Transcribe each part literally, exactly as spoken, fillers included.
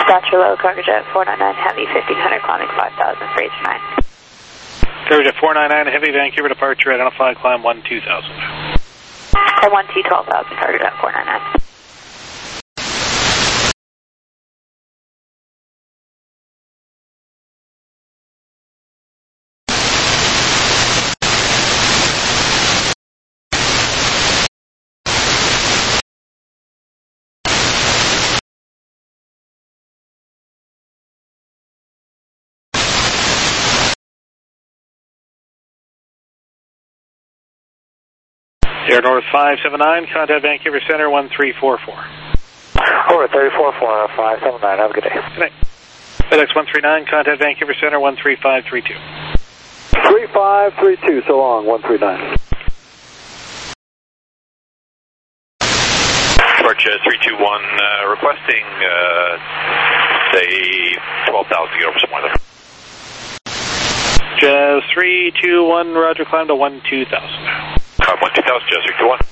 Dispatcher low, cargo jet four nine nine Heavy, fifteen hundred, climbing five thousand for H nine. Cargo jet four nine nine Heavy, Vancouver departure, identify, climb one two thousand. Climb one two twelve thousand, cargo jet four nine nine. Air North five seven nine, contact Vancouver Center one three four four. Over three four four, five seven nine, have a good day. Good night. FedEx one three nine, contact Vancouver Center one three five three two. three five three two, so long, one three nine. Departure three two one, uh, requesting, uh, say, twelve thousand to get over some weather. Jazz three two one, roger, climb to one two thousand. Climb one two thousand, Jazz three two one.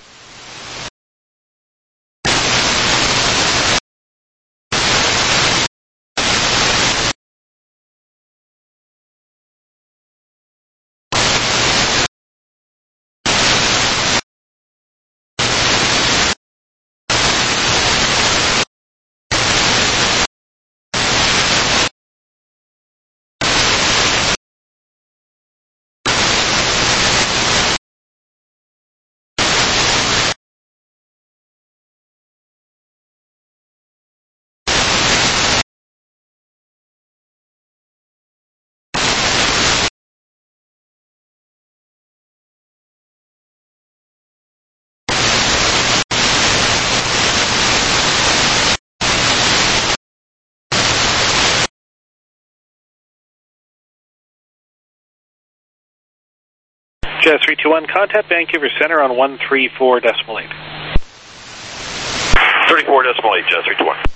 Jazz three two one, contact Vancouver Center on one three four decimal eight. thirty-four decimal eight, Jazz three two one.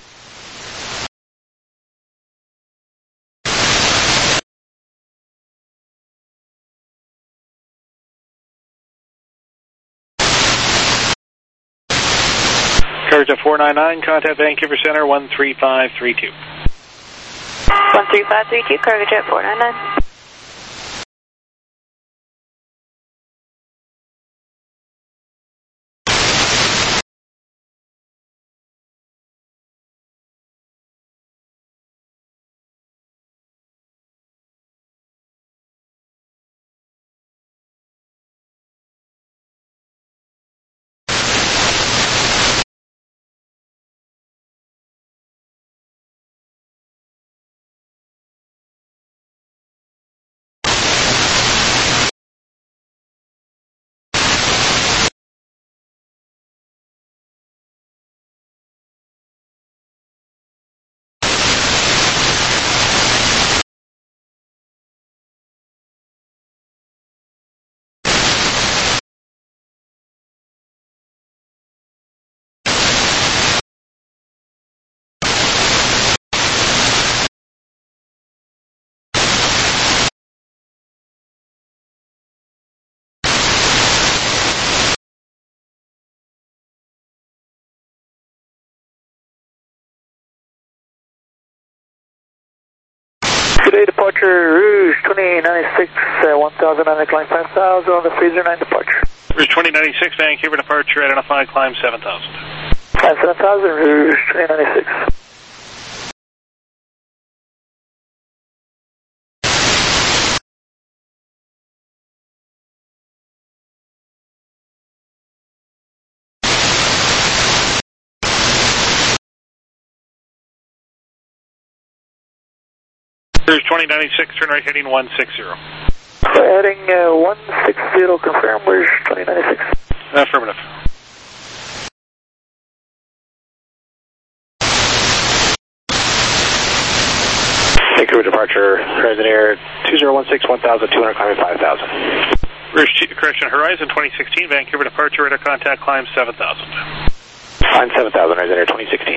Cargo four nine nine, contact Vancouver Center one three five three two. one three five three two, cargo jet four nine nine. Good day, departure Rouge twenty ninety-six, uh, one thousand nine, climb five thousand on the three zero nine departure. Rouge twenty ninety-six, Vancouver departure, identify, climb seven thousand. Climb seven thousand, Rouge twenty ninety-six. Rouge twenty ninety-six, turn right heading one six zero. Heading uh, one six zero, confirm, Rouge twenty ninety-six. Affirmative. Vancouver departure, Horizon Air two zero one six, one thousand two hundred, climbing five thousand. Rouge, correction, Horizon twenty sixteen, Vancouver departure, radar contact, climb seven thousand. Climb seven thousand, Horizon Air twenty sixteen.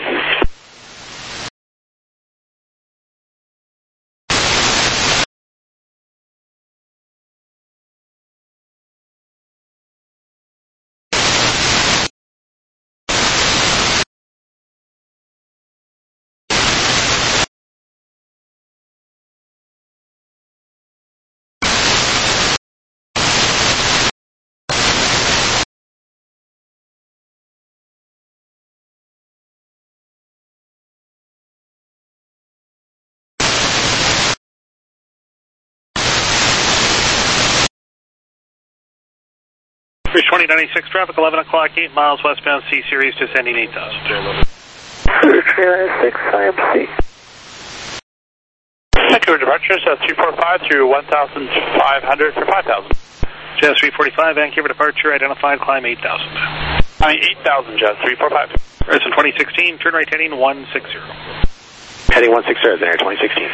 Rouge twenty ninety-six, traffic eleven o'clock, eight miles westbound C Series, descending eight thousand. Rouge twenty ninety-six, I M C. Vancouver departures, uh, three forty-five through one thousand five hundred for five thousand. Jazz three forty-five, Vancouver departure, identified, climb eight thousand. I eight thousand, Jazz three forty-five. Horizon twenty sixteen, turn right heading one sixty. Heading one sixty, Air twenty sixteen.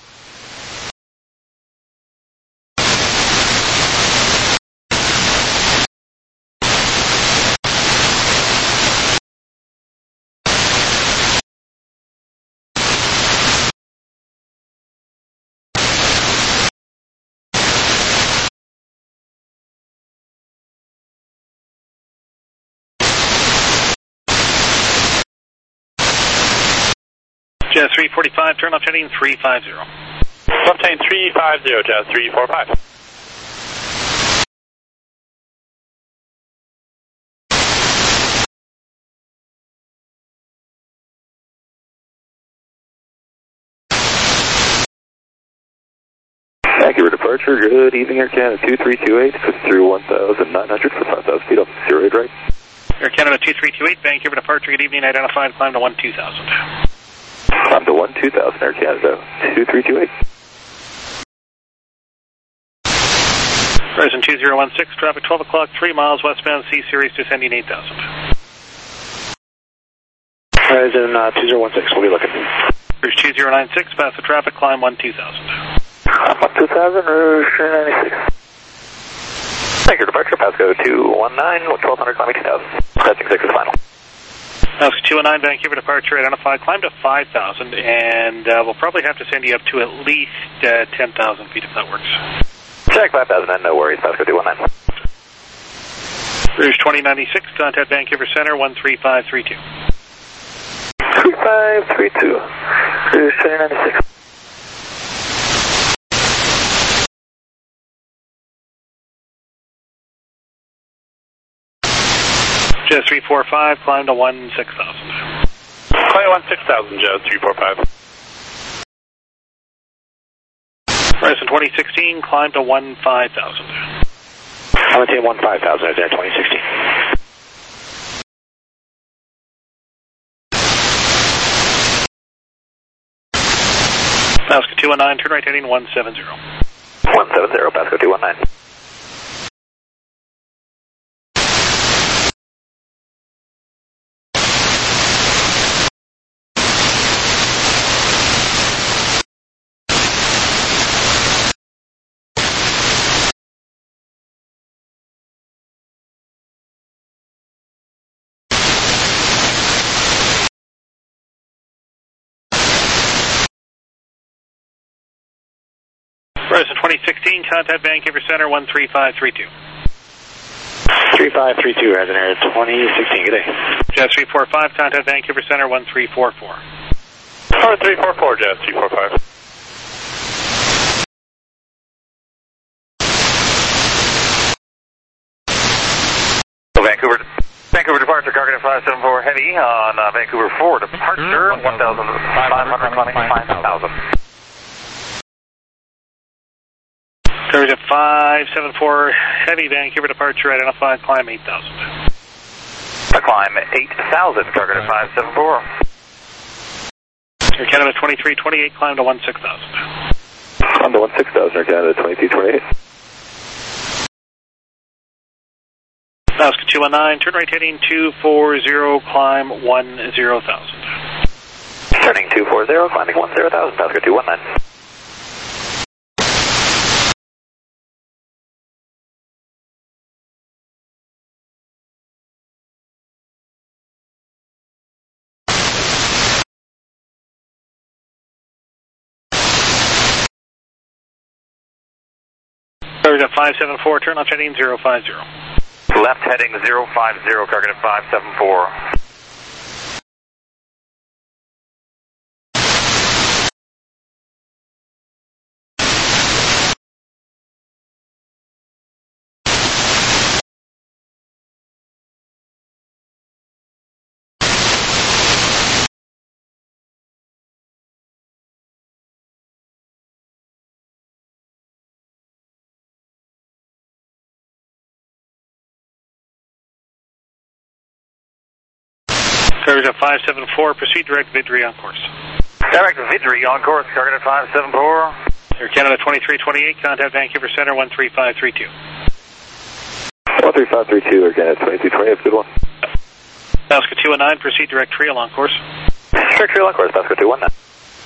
Jazz three forty-five, turn left heading three fifty. Left heading three fifty, Jazz three forty-five. Vancouver departure, good evening, Air Canada two three two eight, through one thousand nine hundred for five thousand feet up, zero eight right. Air Canada two three two eight, Vancouver departure, good evening, identified, climb to one two thousand. Climb to one two thousand, Air Canada two three two eight. Horizon two zero one six, traffic twelve o'clock, three miles westbound C Series, descending eight thousand. Horizon uh, two zero one six, we'll be looking. Rouge two zero nine six, pass the traffic, climb one two thousand. one two thousand, Rouge three ninety-six. Vancouver departure, Pasco two one nine, twelve hundred, climbing two thousand. Passing six is final. Pasco two one nine, Vancouver departure, identified, climb to five thousand, and uh, we'll probably have to send you up to at least uh, ten thousand feet if that works. Check five thousand, and no worries, Pasco two one nine. Rouge twenty ninety-six, contact Vancouver Center, one three five three two. three five three two, Rouge twenty ninety-six. Jazz three forty-five, climb to one six thousand. Climb to one six thousand, Jazz three forty-five. Horizon twenty sixteen, climb to one five thousand. I'm maintain one five thousand, Air twenty sixteen. Pasco two one nine, turn right heading one seventy. one seventy, Pasco two one nine. Horizon twenty sixteen, contact Vancouver Center, one three five three two. three five three two, Horizon Air twenty sixteen, good day. Jazz three forty-five, contact Vancouver Center, one three four four. one three four four, Jazz three forty-five. So Vancouver, Vancouver departure, target five seven four heavy on uh, Vancouver four departure, one thousand five hundred, climbing five thousand. Horizon five seven four, heavy, Vancouver departure, identified, climb eight thousand. Climb eight thousand, target at five seven four. Air Canada twenty-three twenty-eight, climb to one six thousand. Climb to one six thousand, Air Canada twenty-two twenty-eight. Pasco two one nine, turn right heading two forty, climb one zero thousand. Turning two forty, climbing one zero thousand, Pasco two one nine. Horizon five seven four, turn left heading zero five zero. Left heading zero five zero, target at five seven four. Coverage at five seven four, proceed direct Vidri on course. Direct Vidri on course, target at five seven four. Air Canada twenty-three twenty-eight, contact Vancouver Center one three five three two. one three five three two, Air Canada twenty-three twenty-eight, good one. Alaska two one nine, proceed direct trail on course. Direct trail on course, Alaska two one nine.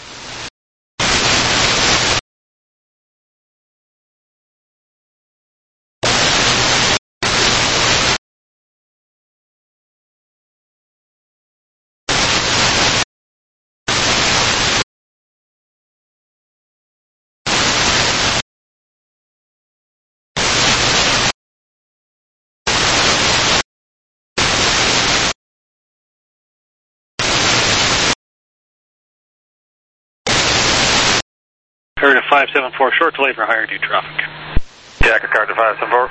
Coverage at five seven four, short delay for higher due traffic. Jacket card to five seven four.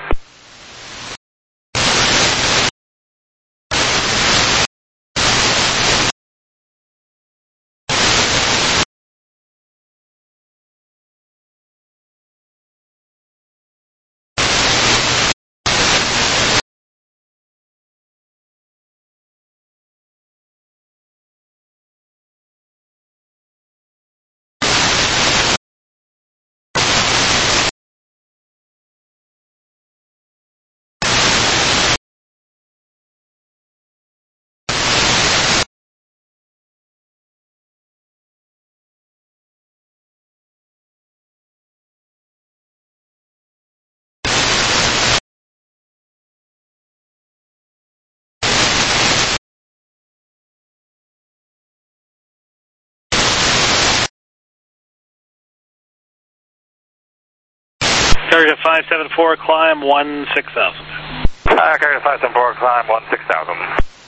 Coverage at five seven four, climb one six thousand. Uh, target five seven four, climb one six thousand.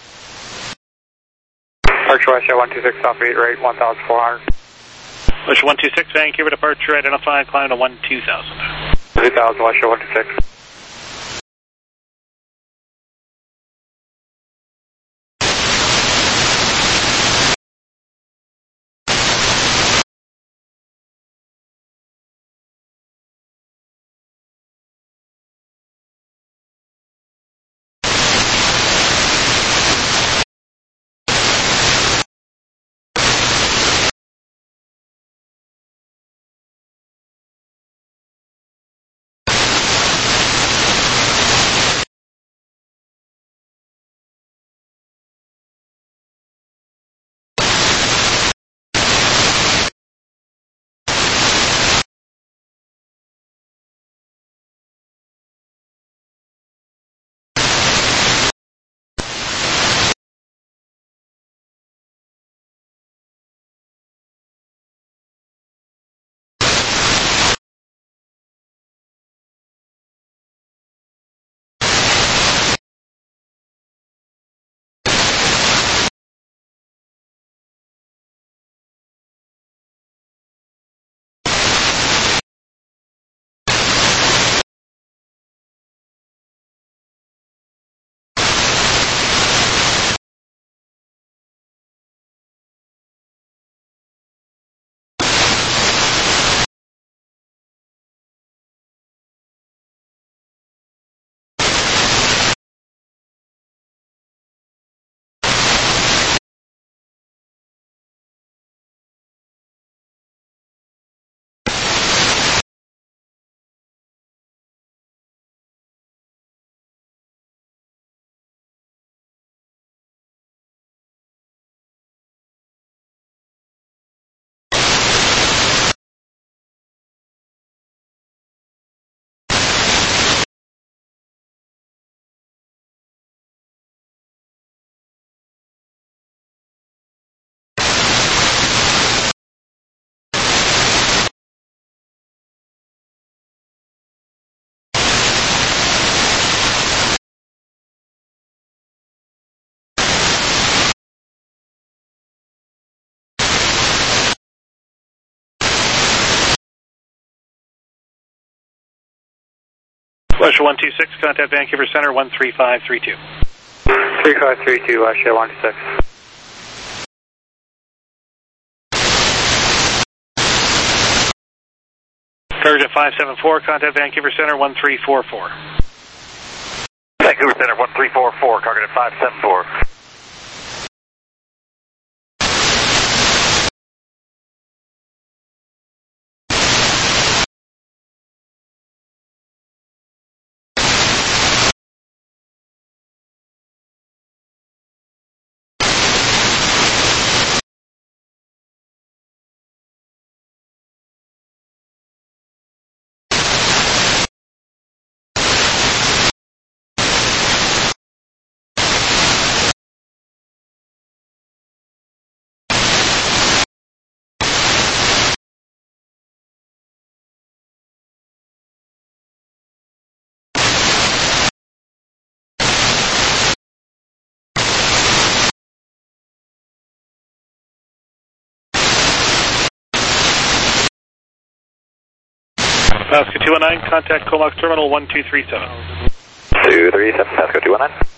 Departure West one two six, off eight rate one thousand four hundred. West one two six, Vancouver departure, identified, climb to one two thousand. two thousand, West one two six. West one two six, contact Vancouver Center one three five three two. three five three two, West one two six. Coverage at five seven four, contact Vancouver Center one three four four. Vancouver Center one three four four, target at five seven four. Alaska two one nine, contact Comox Terminal one two three seven. two three seven, Pasco two one nine.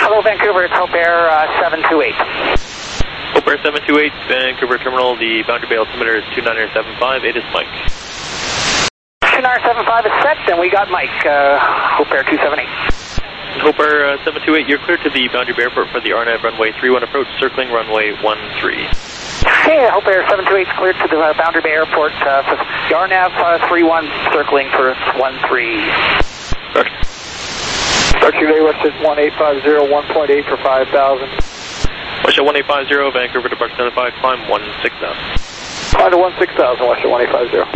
Hello, Vancouver. It's Hope Air uh, seven two eight. Hope Air seven two eight, Vancouver Terminal. The boundary bay altimeter is two nine seven five. It is Mike. two nine seven five is set, and we got Mike. Uh, Hope Air two seven eight. Hope Air uh, seven two eight, you're cleared to the boundary bay airport for the R N A V runway three one approach, circling runway one three. Hey, Hope Air seven two eight is cleared to the uh, boundary bay airport uh, for the R N A V uh, three one, circling for one three. Roger. Archie Bay, Westjet one eight five zero, one point eight for five thousand. Westjet one eight five zero, Vancouver departure identified, climb one six thousand. Climb to one six thousand, Westjet one eight five zero.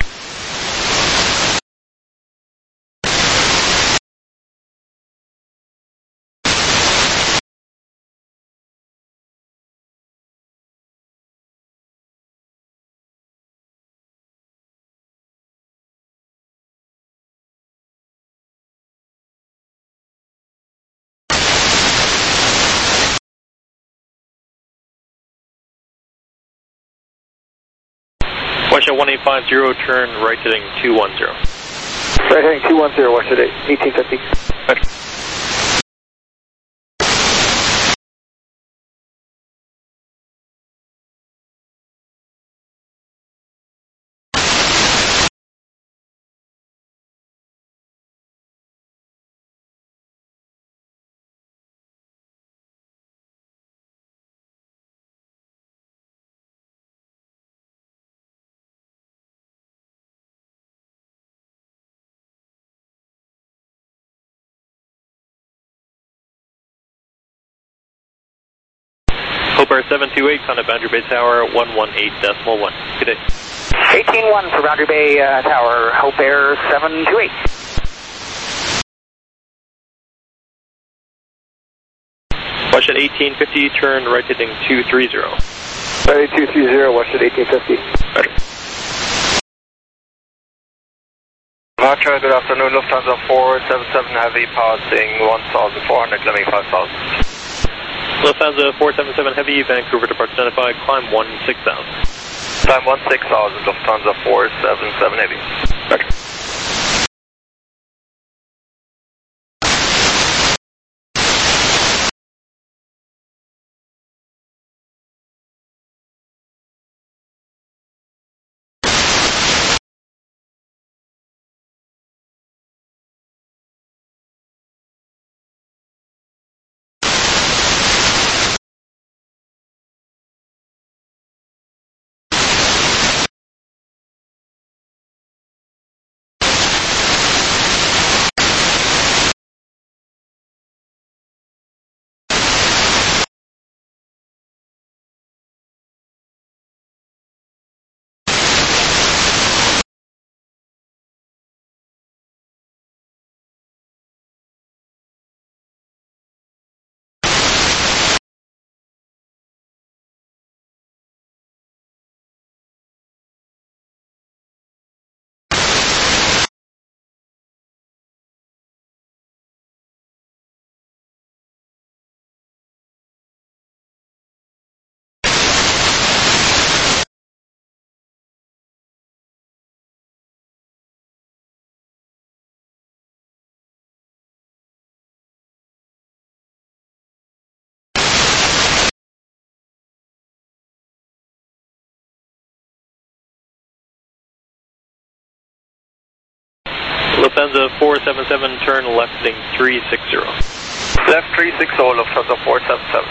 Westjet one eight five zero, turn right heading two one zero. Right heading two one zero, Westjet eighteen fifty. Roger. Hope Air seven two eight, on a boundary bay tower, one one eight decimal one. Good day. eighteen one for boundary bay uh, tower, Hope Air seven two eight. Westjet eighteen fifty, turn right heading two three zero. Right two three zero, Westjet eighteen fifty. Roger. Departure, good afternoon, Lufthansa four seven seven Heavy, passing one thousand four hundred, climbing five thousand. Lufthansa four seven seven Heavy, Vancouver departure identified, climb one six thousand. Climb one six thousand, Lufthansa four seven seven Heavy. Roger. Lufthansa four seven seven, turn left heading three six zero. Left three six zero, Lufthansa four seven seven.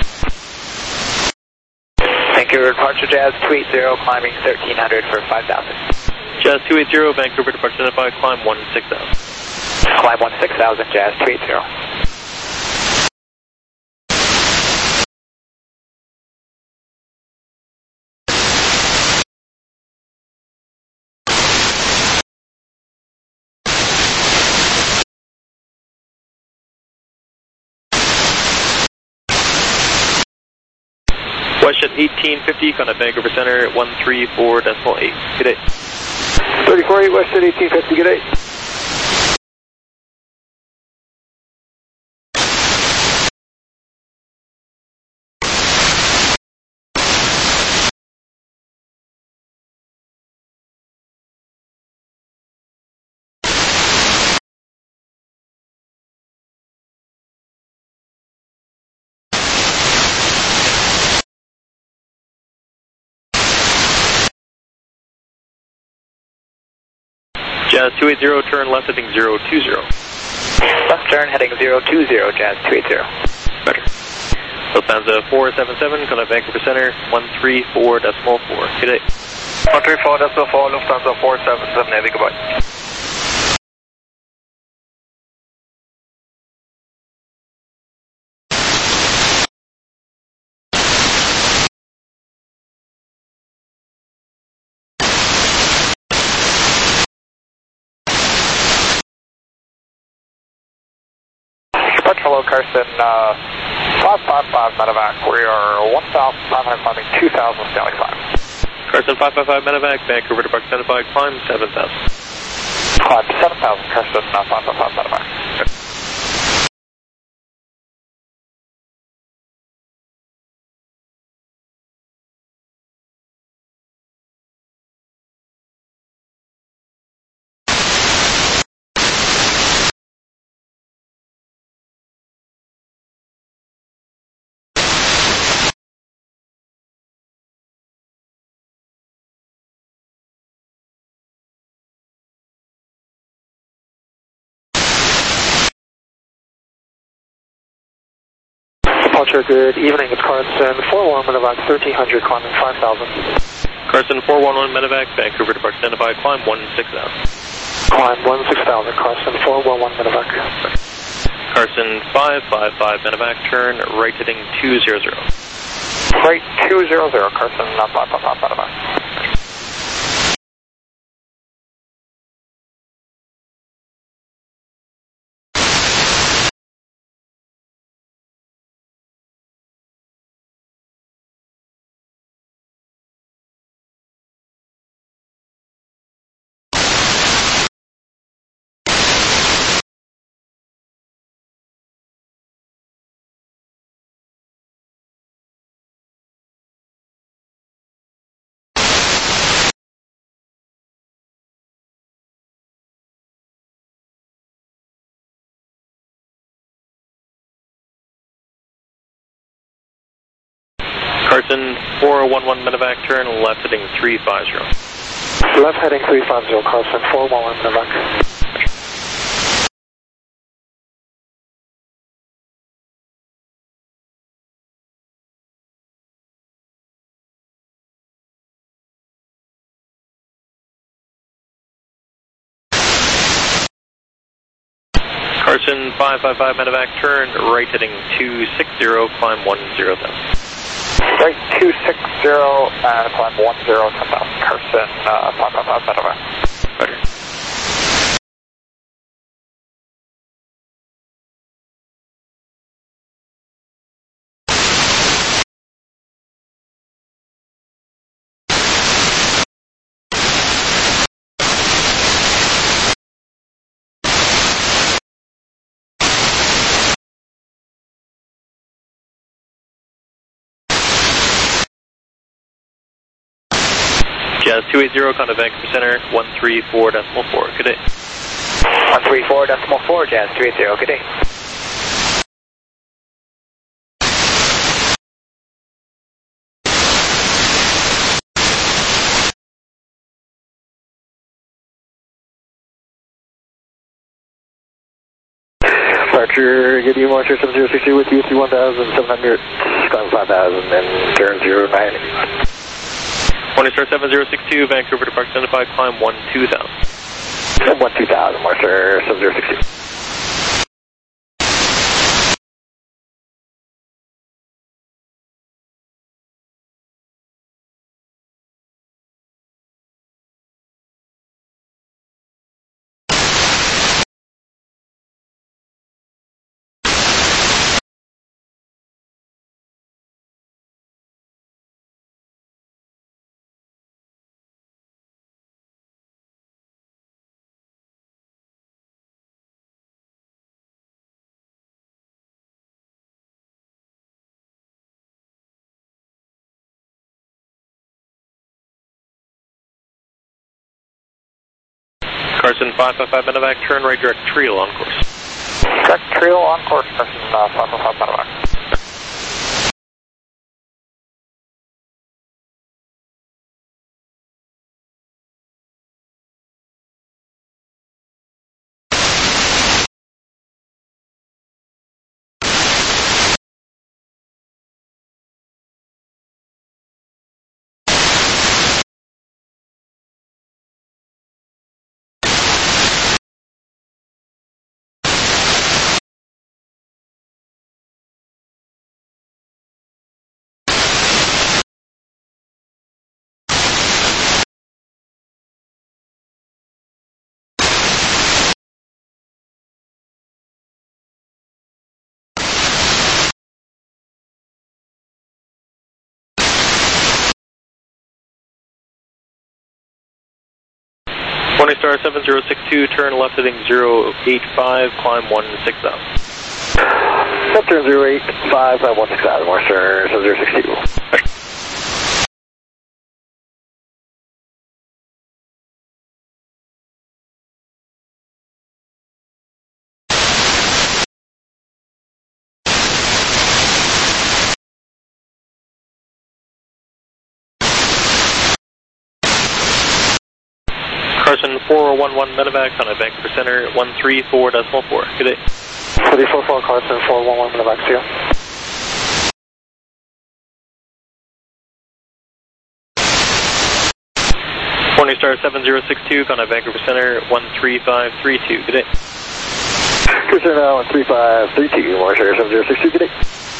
Vancouver departure Jazz two eight zero, climbing thirteen hundred for five thousand. Jazz two eight zero, Vancouver departure identified, climb one six thousand. Climb one six thousand, Jazz two eight zero. Westjet eighteen fifty, on a Vancouver Center, one three four decimal eight. Good day. thirty-four eight, Westjet eighteen fifty, good day. Jazz two eighty, turn left heading zero two zero. Left turn heading zero two zero, Jazz two eighty. Better. Lufthansa four seven seven, contact Vancouver Center, one three four decimal four. Good day. one three four decimal four, Lufthansa four seven seven, Navy, goodbye. Hello, Carson, uh, five five five medevac. We are one thousand five hundred climbing two thousand, Stanley climb. Carson five five five medevac, Vancouver to Park Identified, climb seven thousand. Climb seven thousand, Carson, uh, five five five medevac. Departure, good evening. It's Carson four one medevac, thirteen hundred, climbing five thousand. Carson four one one medevac, Vancouver to Park Identified, climb one six thousand. Climb one six thousand, Carson four one one medevac. Carson five five five medevac, turn right heading two zero zero. Right two zero zero, Carson five five five medevac. Carson four one one medevac, turn left heading three five zero. Left heading three five zero, Carson four one one medevac. Carson five five five medevac, turn right heading two six zero, climb one zero thousand. Right two six zero and climb one zero ten thousand, Carson uh, five five five medevac. Better. Jazz two eighty, contact Vancouver Center, one three four decimal four. Good day. one three four decimal four, Jazz two eighty, good day. Departure, good evening, Marcher seven zero six two with you, three one thousand seven hundred, climb five thousand, and turn zero nine. Morning Star seven zero six two, Vancouver to Park Identified, climb one two thousand. one two thousand, Marcher seven zero six two. Carson five five five medevac, turn right direct Trio on course. Direct Trio on course, Carson uh, five five five medevac. Morning Star seven zero six two, turn left heading zero eight five, climb one six thousand. Left turn zero eight five, climb one six thousand, Morning Star seven zero six two. Carson four one one medevac on a Vancouver Center, one three four decimal four. Good day. three four four Carson four one one medevac, see ya. Morning Star seven zero six two, on a Vancouver Center, one three five three two. Good day. Cruiser now one three five three two, Morning Star seven zero six two, good day.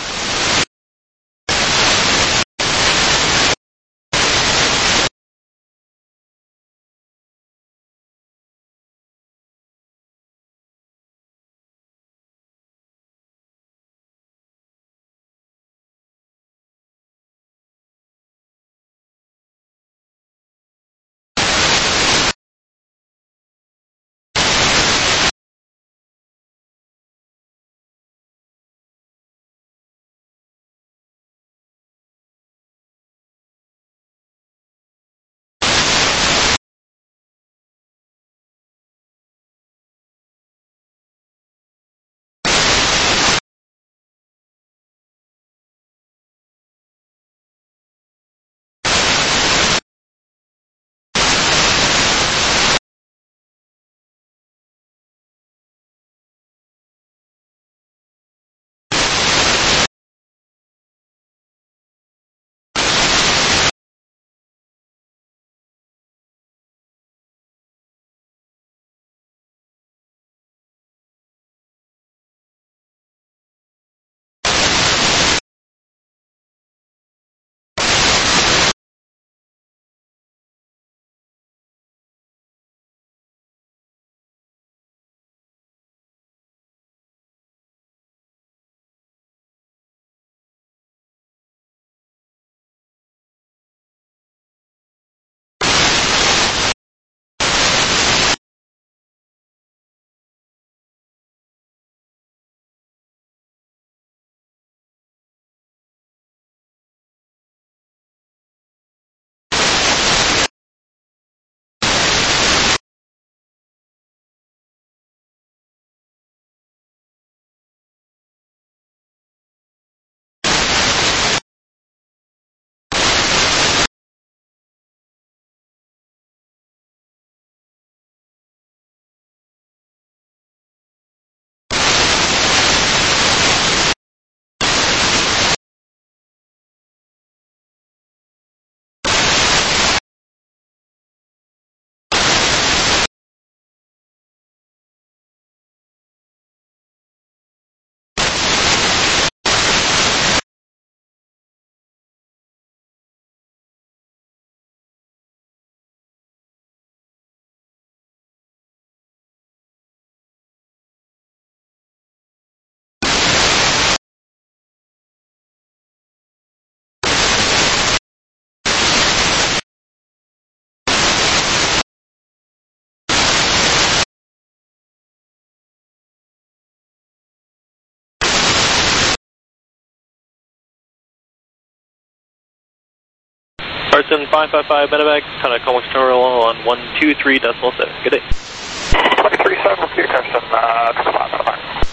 Carson five five five medevac, kind of Comex Terminal on one two three decimal seven. Good day. twenty-three seven, Carson, uh, five five five.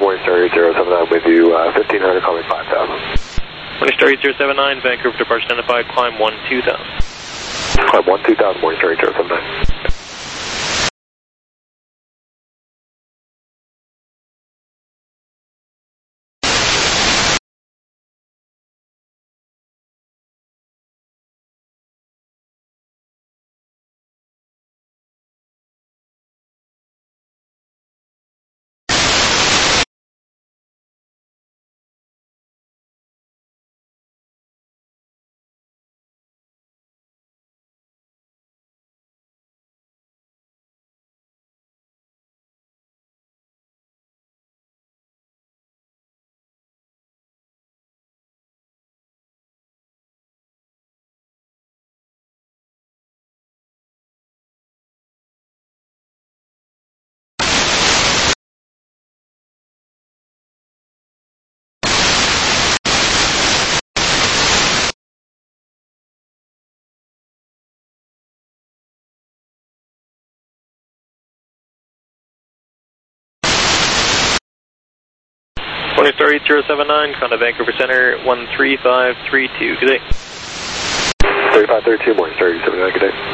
Morning Star eight zero seven nine with you, uh, fifteen hundred, calling five thousand. Morning Star eight zero seven nine, Vancouver departure identified, climb one two thousand. Climb one two thousand, Morning Star eight zero seven nine. Morning Star eight zero seven nine, contact Vancouver Center one three five three two. Good day. thirty-five thirty-two, Morning Star eight seven nine, good day.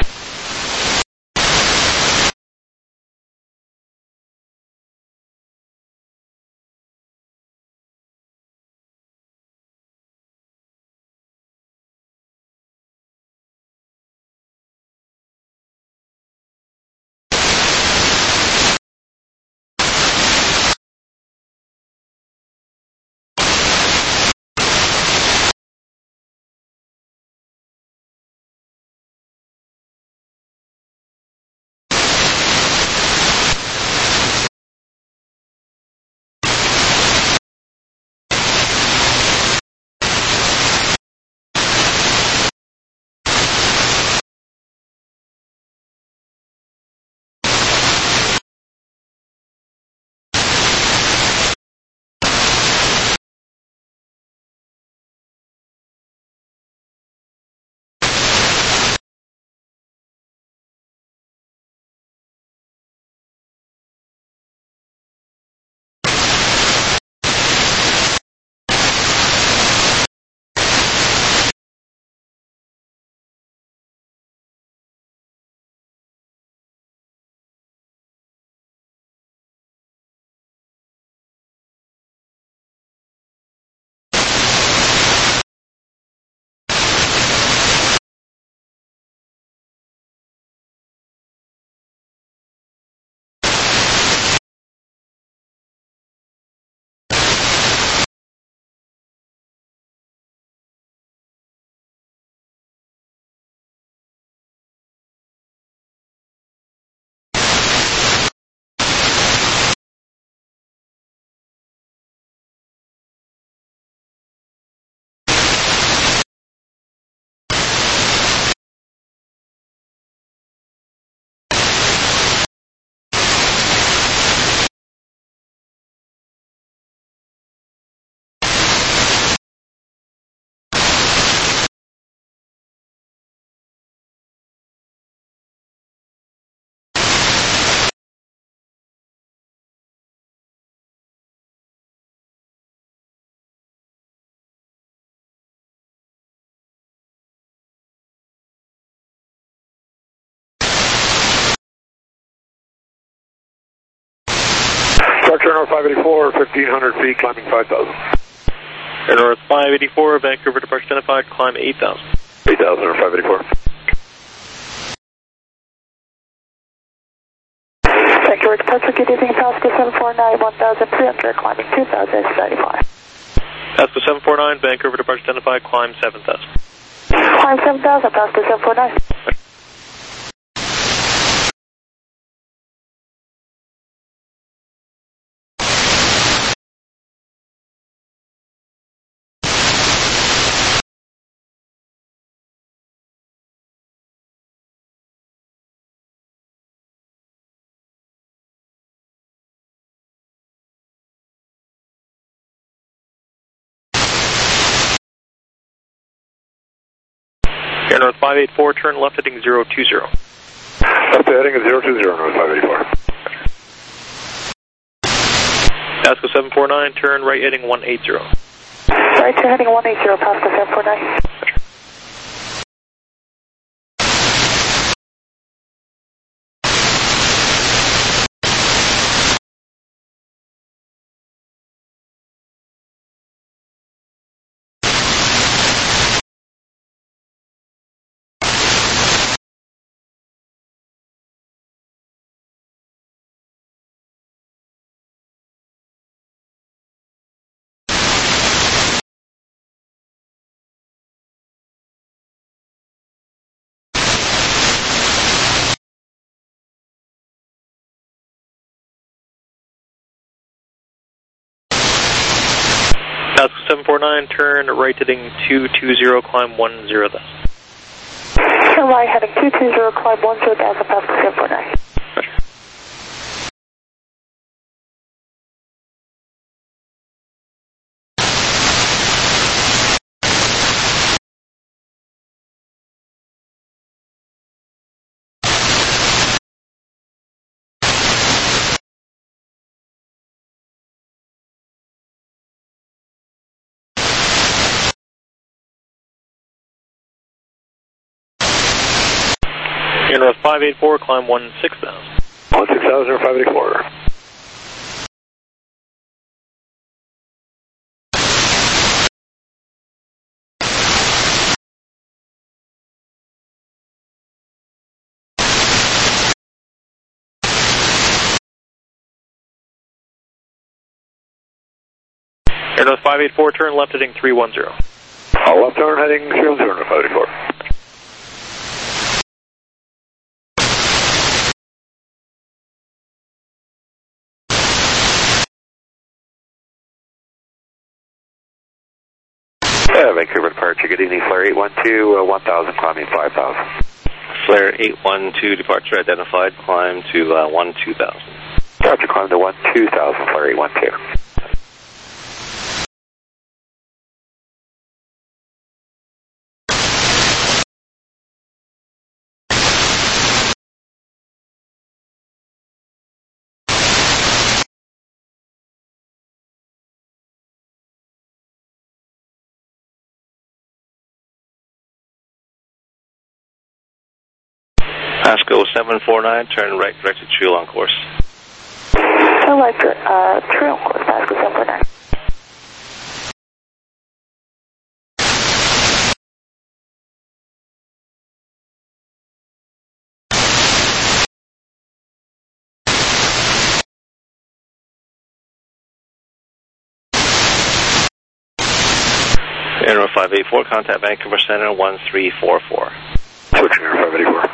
Structure North five eighty-four, fifteen hundred feet, climbing five thousand. Air North five eighty-four, Vancouver departure identified, climb eight thousand. eight thousand or five eighty-four. Vancouver departure, good evening, Pasco seven four nine, one thousand three hundred, climbing two thousand seventy-five. Pasco seven four nine, Vancouver departure identified, climb seven thousand. Climb seven thousand, Pasco seven four nine. Air North five eighty-four, turn left heading zero two zero. Left heading is zero two zero, North five eighty-four. Pasco seven four nine, turn right heading one eighty. Right, you're heading one eighty, Pasco seven four nine. Pasco seven four nine, turn right heading two two zero, climb one zero thousand. Turn right heading two two zero, climb one zero thousand, Pasco seven four nine. North five eight four, climb one six thousand. one six thousand or five eighty-four. Air North five eight four, turn left heading three one zero. All left turn heading three one zero, five eighty-four. Yeah, Vancouver departure, good evening, Flare eight one two, uh, one thousand, climbing five thousand. Flare eight one two, departure identified, climb to uh, one two thousand. Departure, climb to one two thousand, Flare eight one two. Pasco seven four nine, turn right directed trail on course. Turn right, uh, trail on course, Pasco seven four nine. Air five eight four, contact Vancouver Center one three four four. Switching Air five eighty-four.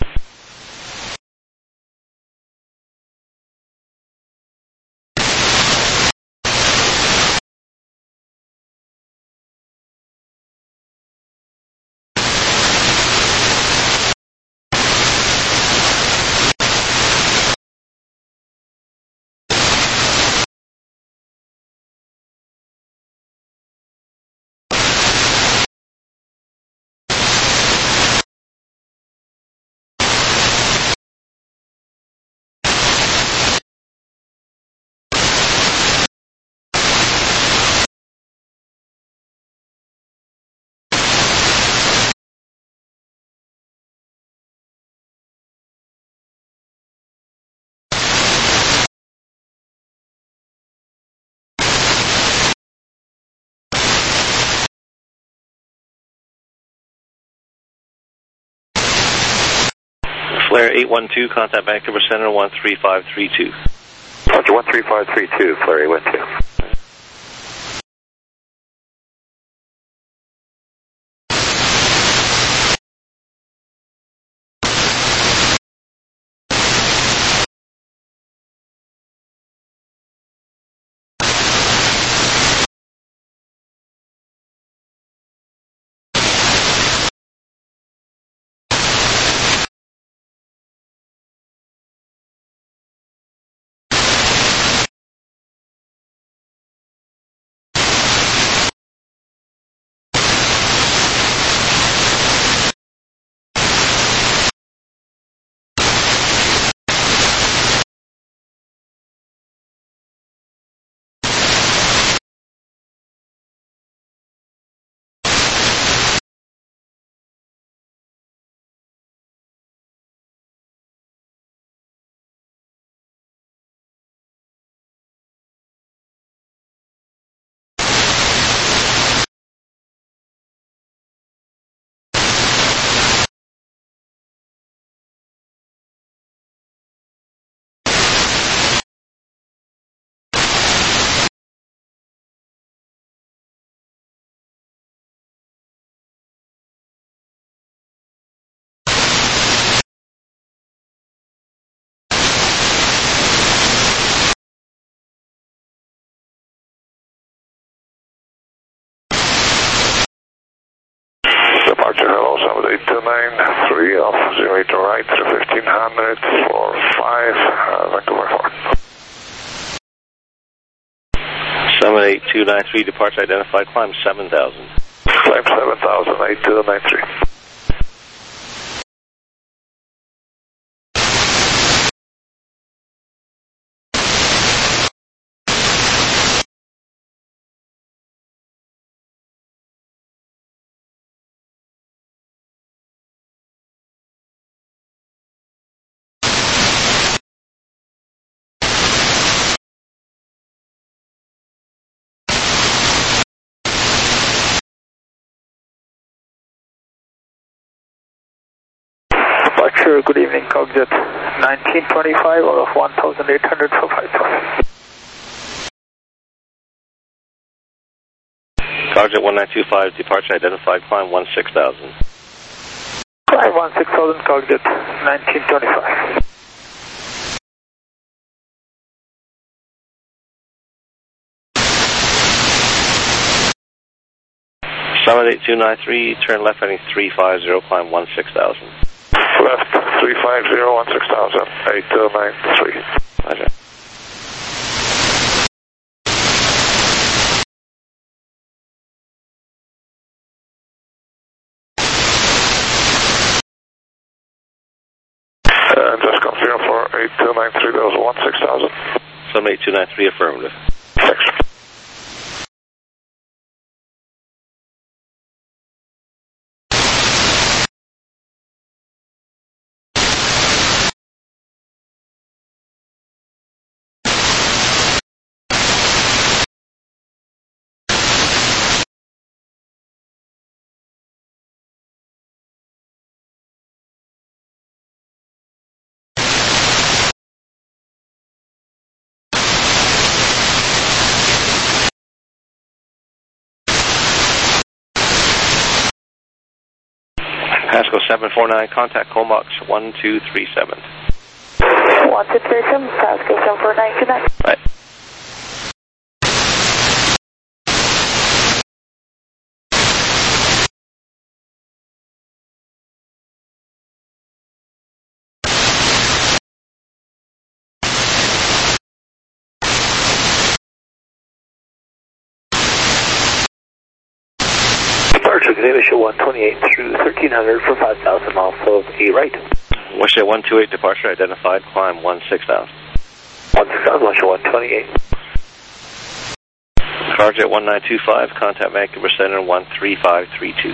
Flare eight one two, contact Vancouver Center one three five three two. Roger, one three five three two, Flare eight one two. three, off zero eight right to fifteen hundred for five, uh, Vancouver four. Summit eight two nine three, departure identified, climb seven thousand. Climb seven thousand, eight two nine three. Departure, good evening, Cogjet nineteen twenty-five out of one thousand eight hundred for five thousand. Cogjet one nine two five, departure identified, climb one six thousand. Climb one six thousand, Cogjet nineteen twenty-five. Summit eight two nine three, turn left heading three five zero, climb one six thousand. Left three five zero one six thousand, eight two nine three. Roger. Uh, just confirm for eight two nine three, that was one six thousand. Summit eight two nine three, affirmative. Thanks. Pasco seven four nine, contact Comox one two three seven. one two three seven, Pasco seven four nine, connect. Right. Departure, good evening, show one twenty-eight through thirteen hundred for five thousand off of A right. Westjet one two eight, departure identified, climb one six thousand. one six thousand, show one twenty-eight. Carjet one nine two five, contact Vancouver Center one three five three two.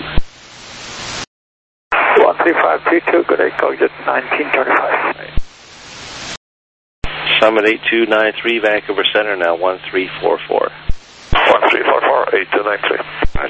one three five three two, good day, Cogjet nineteen twenty-five. Right. Summit eight two nine three, Vancouver Center now one three four four. one three four four, eight two nine three. Roger.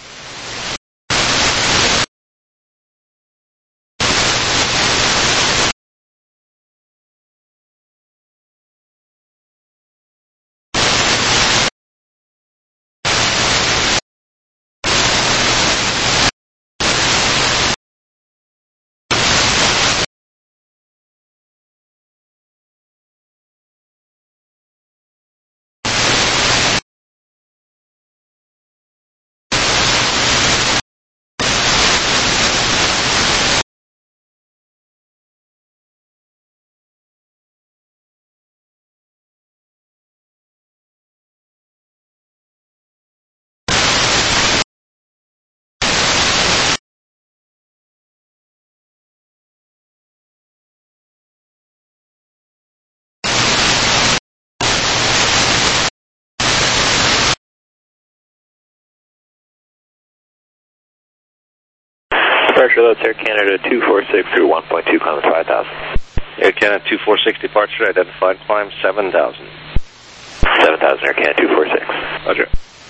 Departure, that's Air Canada two four six through one point two, climb five thousand. Air Canada two four six, departure identified, climb seven thousand. seven thousand, Air Canada two four six. Roger.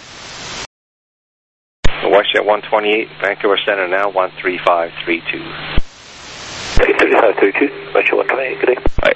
Westjet one twenty-eight, Vancouver Center now one three five three two. eight thirty-five thirty-two, Westjet one twenty-eight, good day. Right.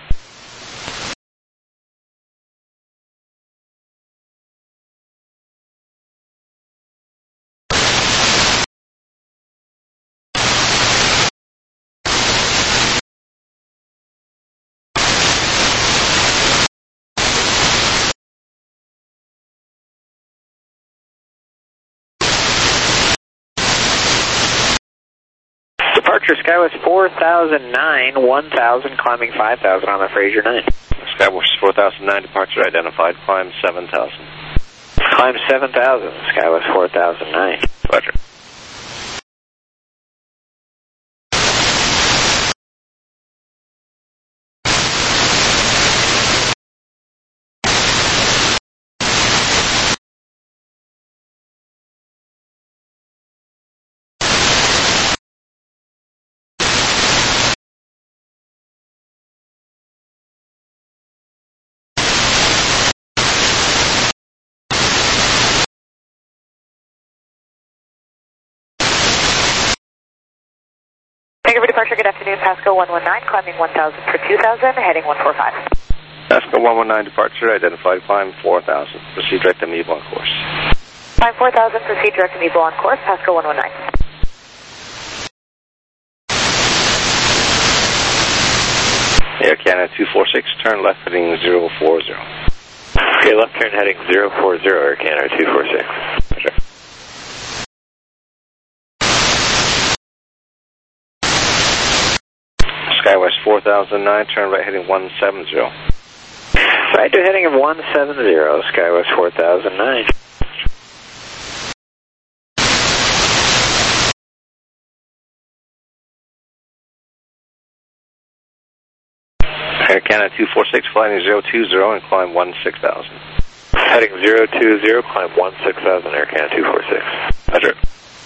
Departure Skywest four thousand nine, one thousand, climbing five thousand on the Fraser nine. Skywest four thousand nine, departure identified, climb seven thousand. Climb seven thousand, Skywest four thousand nine. Roger. Thank you for departure. Good afternoon. Pasco one one nine, climbing one thousand for two thousand, heading one four five. Pasco one one nine, departure identified, climb four thousand. Proceed direct to Meebo on course. Climb four thousand, proceed direct to Meebo on course, Pasco one one nine. Air Canada two four six, turn left heading zero four zero. Okay, left turn heading zero four zero, Air Canada two four six. Roger. Skywest four thousand nine, turn right heading one seven zero. Right to heading of one seven zero, Skywest four thousand nine. Air Canada two four six, flying zero two zero and climb one six thousand. Heading zero two zero, climb one six thousand, Air Canada two four six. Roger.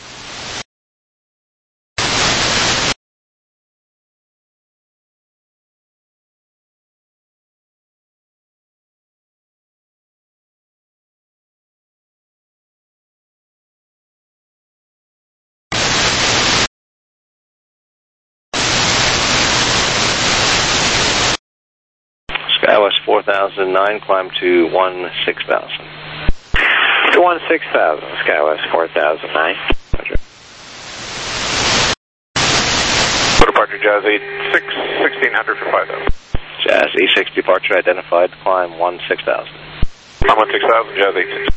Skywest four thousand nine, climb to one six thousand. To one six thousand, Skywest four thousand nine. Roger. For departure, Jazz eight six, sixteen hundred for five thousand. Jazz E six, departure identified, climb one six thousand. Climb one six thousand, Jazz eight six.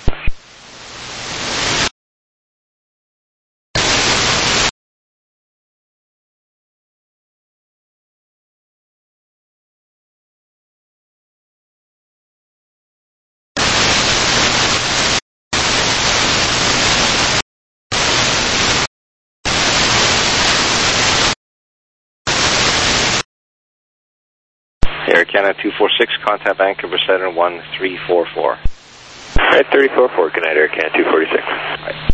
Air Canada two four six, contact Vancouver Center one three four four. Right, three four four, good night, Air Canada two forty-six. Right.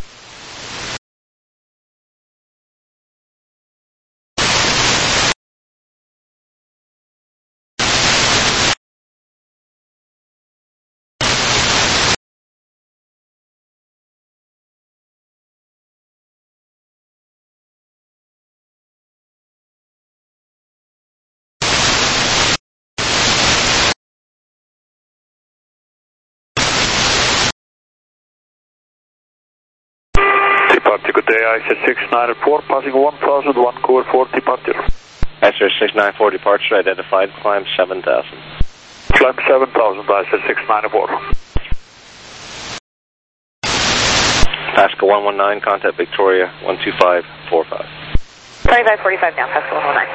Departure, good day, I S six nine four, passing one thousand, Vancouver for departure. I S six nine four, departure identified, climb seven thousand. Climb seven thousand, I S six nine four. Pasco one one nine, contact Victoria one two five four five. twenty-five forty-five now, Pasco one one nine.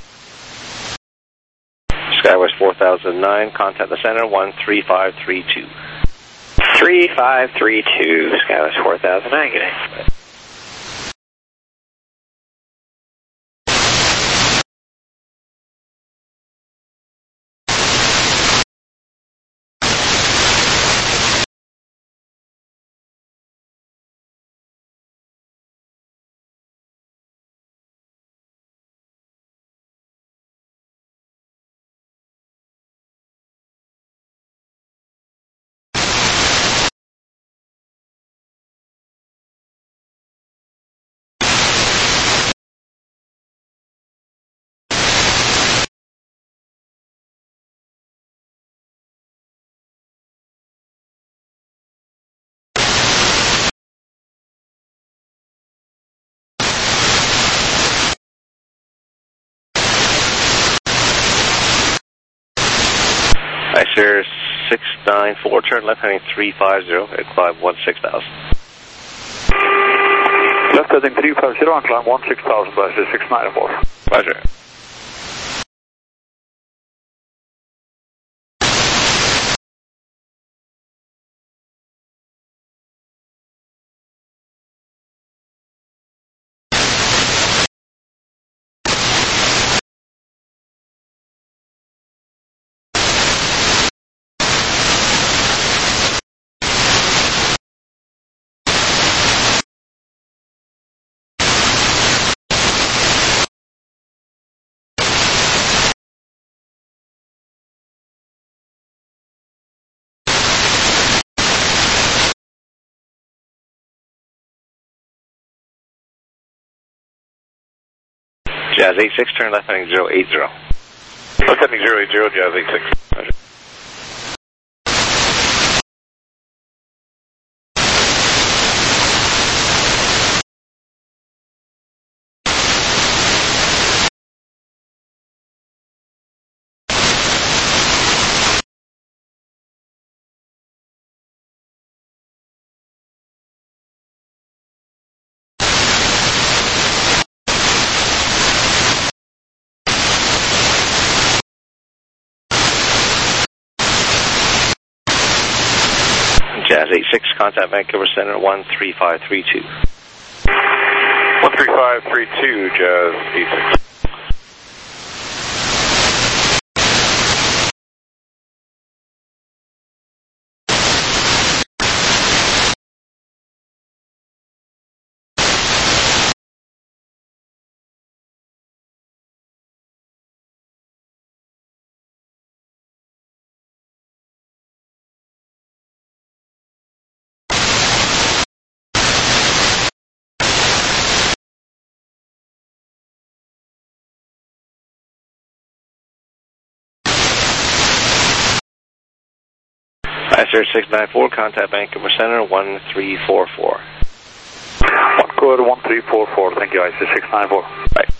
Skywest four thousand nine, contact the center one three five three two. three five three two, Skywest four thousand nine, good day. I S six nine four, turn left heading three five zero, and climb one six thousand. Left Setting three five zero and climb one six thousand by six nine four. Roger. Jazz eight six, turn left heading zero eight zero. Left heading zero eight zero, Jazz eight six. Roger. Jazz eight six, contact Vancouver Center one three five three two. one three five three two, Jazz eight six. Icer six nine four, contact Vancouver Center one three four four. One code one three four four, thank you, Icer six nine four. Bye.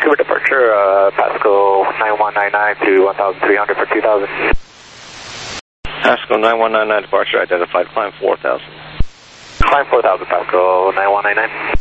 Vancouver departure, uh, Pasco nine one nine nine to one thousand three hundred for two thousand. Pasco nine one nine nine departure identified, climb four thousand. Climb four thousand, Pasco nine one nine nine.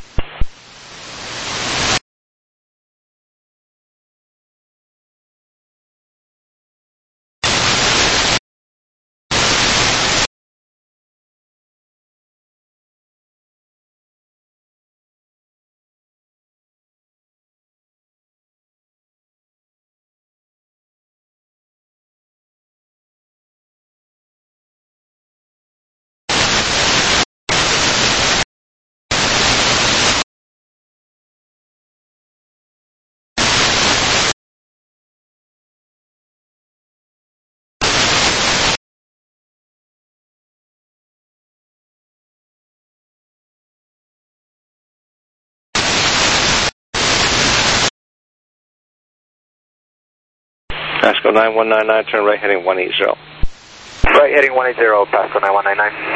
Pasco nine one nine nine, turn right heading one eighty. Right heading one eighty, Pasco nine one nine nine.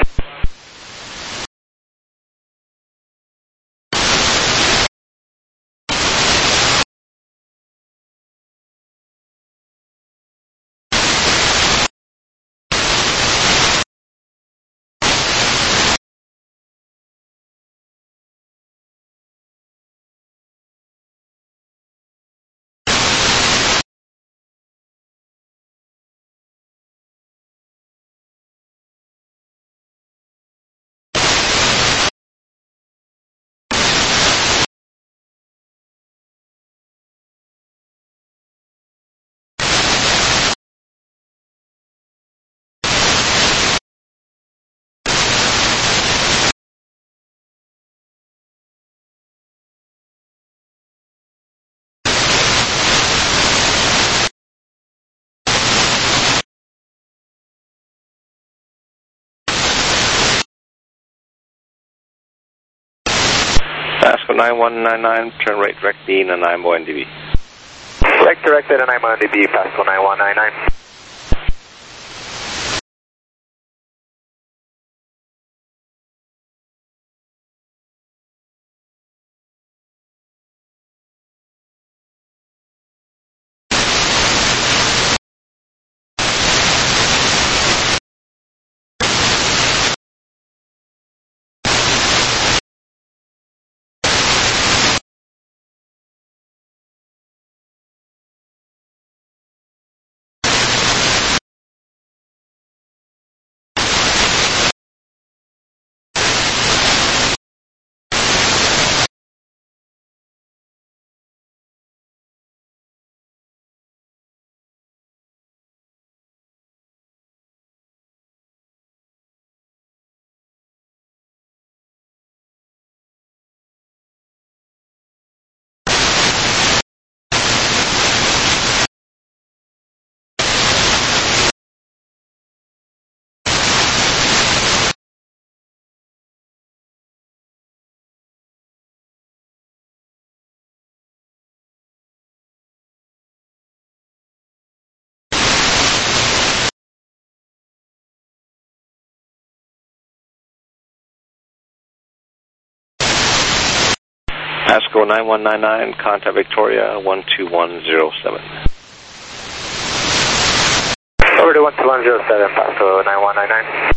Pasco nine one nine nine, turn right direct B and Nanaimo N D B. Right direct at Nanaimo N D B, Pasco nine one nine nine. Pasco nine one nine nine, contact Victoria one two one zero seven. Over to one two one zero seven, Pasco nine one nine nine.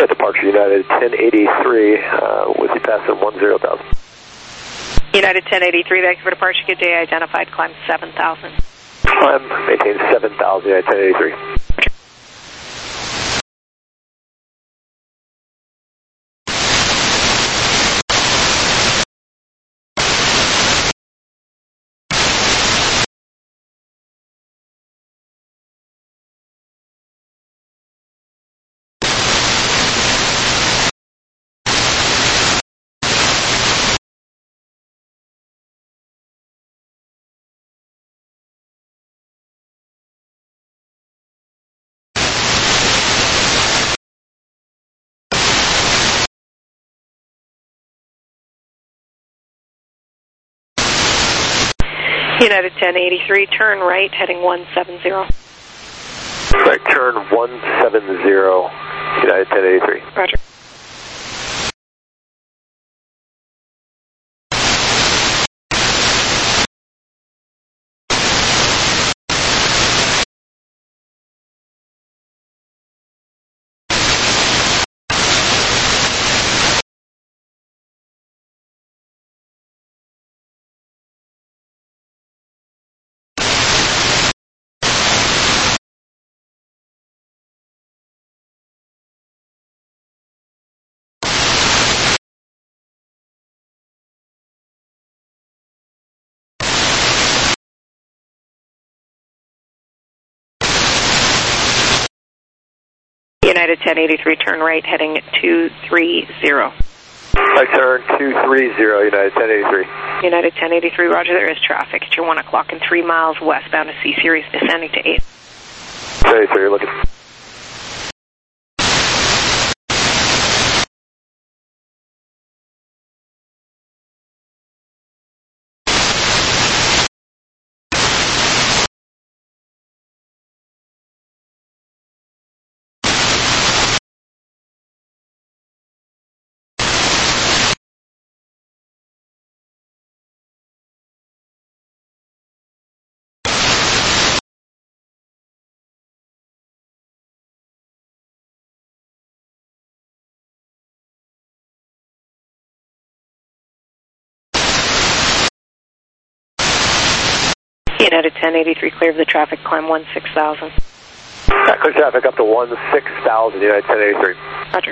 departure United ten eighty-three, uh, with you passing one zero thousand. United ten eighty-three, Vancouver departure, good day, identified, climb seven thousand. Climb, maintain seven thousand, United ten eighty-three. United ten eighty-three, turn right, heading one seven zero. Right, turn one seven zero, United ten eighty-three. Roger. United ten eighty-three, turn right, heading two three zero. Right turn two three zero, United ten eighty-three. United ten eighty-three, roger, there is traffic at your one o'clock and three miles westbound of C Series, descending to eight. ten eighty-three, you're looking. United ten eighty-three, clear of the traffic, climb one six thousand. Right, clear traffic up to one six thousand, United ten eighty-three. Roger.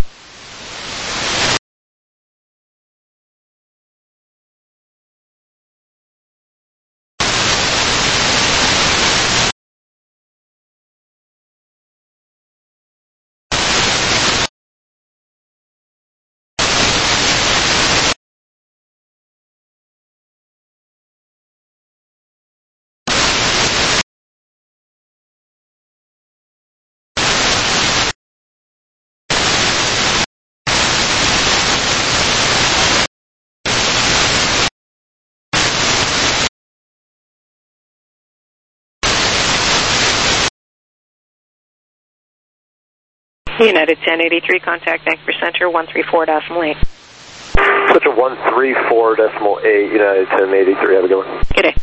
United ten eighty-three, contact Vancouver Center, one three four decimal eight. Switch at one three four decimal eight, United ten eighty-three, have a good one. Good day.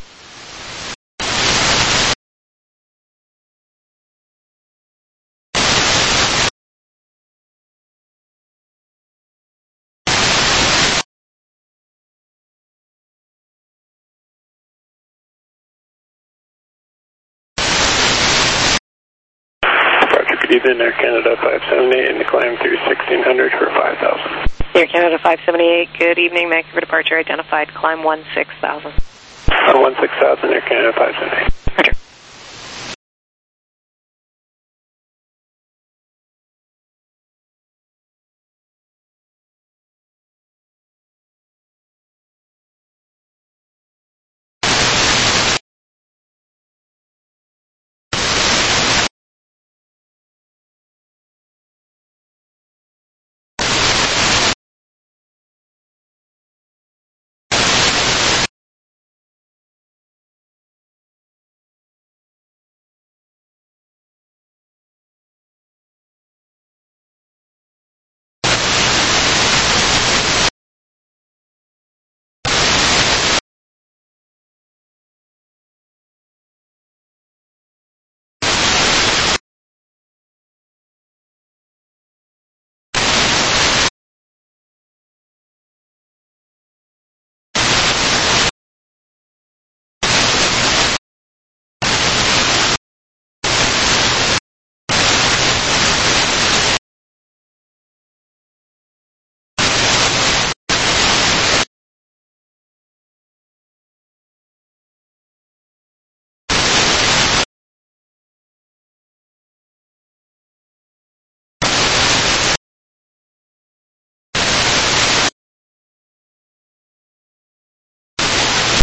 Good evening, Air Canada five seventy-eight, and the climb through sixteen hundred for five thousand. Air Canada five seventy-eight, good evening, Vancouver departure identified, climb one six thousand. Uh, one six thousand, Air Canada five seventy-eight. Roger.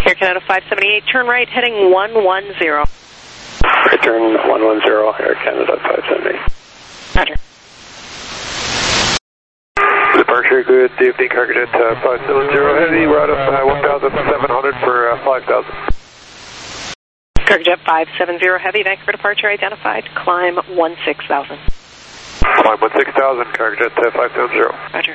Air Canada five seventy-eight, turn right, heading one one zero. Right turn one one zero, Air Canada five seventy-eight. Roger. Departure, good evening, Cargojet uh, five seven zero Heavy, we're out of uh, one thousand seven hundred for uh, five thousand. Cargojet five seventy Heavy, Vancouver departure identified, climb one six thousand. Climb one six thousand, Cargojet uh, five seven zero. Roger.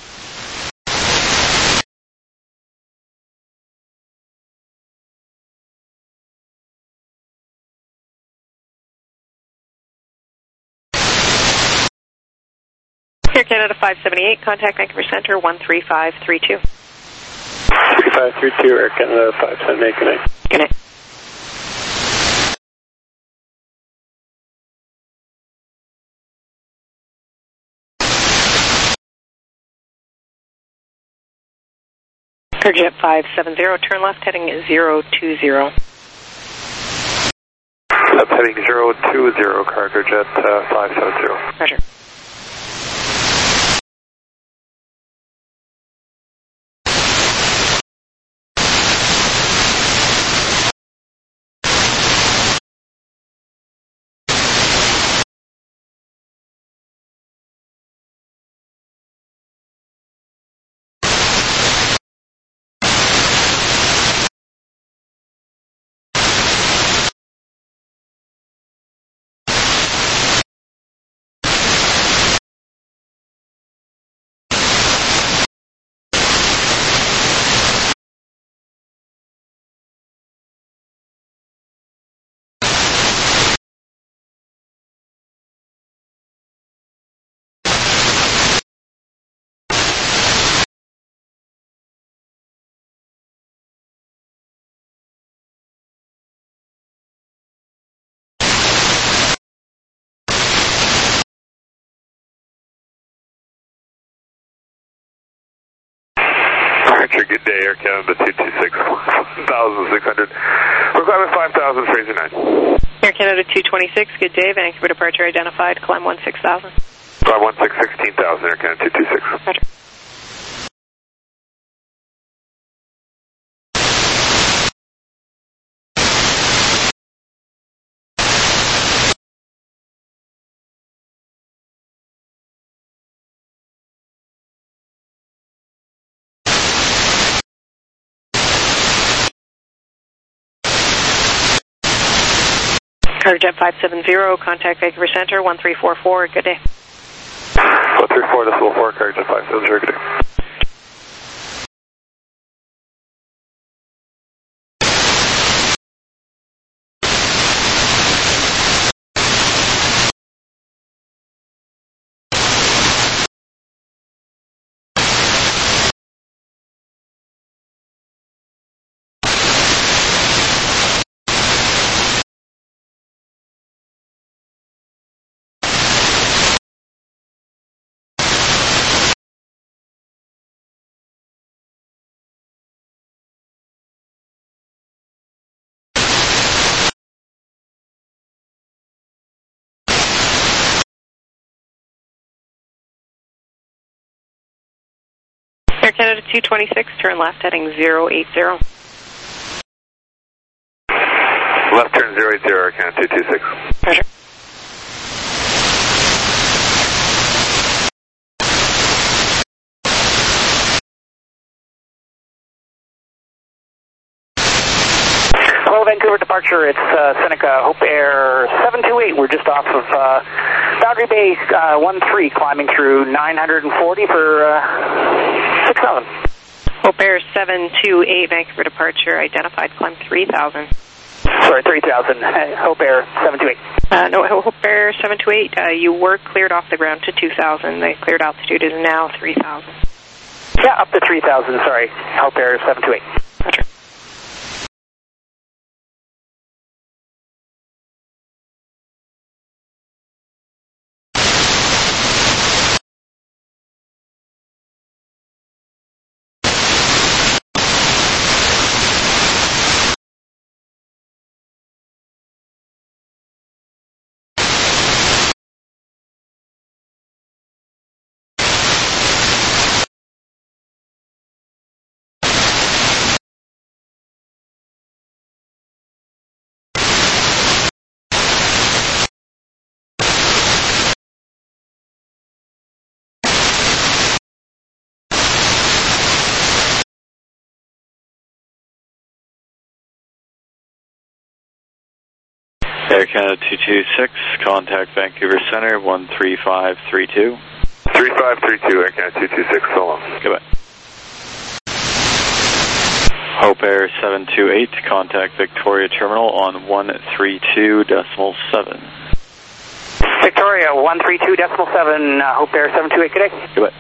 Air Canada five seventy-eight, contact Vancouver Centre one three five three two. three five three two, Air Canada five seventy-eight, good night. Good night. Cargojet five seventy, turn left heading zero two zero. Left heading zero two zero, Cargojet uh, five seven zero. Roger. Good day, Air Canada two two six, one thousand six hundred. We're climbing five thousand, Fraser nine. Air Canada two twenty-six, good day, Vancouver departure identified, climb one six thousand. Climb one six, sixteen thousand, Air Canada two two six. Roger. Cargojet five seventy, contact Vancouver Centre one three four four, good day. one three four, this will four, Cargojet five seventy, good day. Air Canada two twenty-six, turn left heading zero eight zero. Left turn zero eight zero, Air Canada two two six. Roger. Hello, Vancouver departure. It's uh, Seneca Hope Air seven two eight. We're just off of uh, Boundary Bay uh, one three, climbing through nine forty for uh, six thousand. Hope Air seven two eight, Vancouver departure identified, climb three thousand. Sorry, three thousand. Hope Air seven two eight. Uh, no, Hope Air seven two eight, uh, you were cleared off the ground to two thousand. The cleared altitude is now three thousand. Yeah, up to three thousand, sorry. Hope Air seven two eight. Roger. Air Canada two two six, contact Vancouver Center one three five three two. three five three two, Air Canada two two six, so long. Goodbye. Hope Air seven two eight, contact Victoria Terminal on one three two decimal seven. Victoria, one three two decimal seven, uh, Hope Air seven two eight, good day. Goodbye.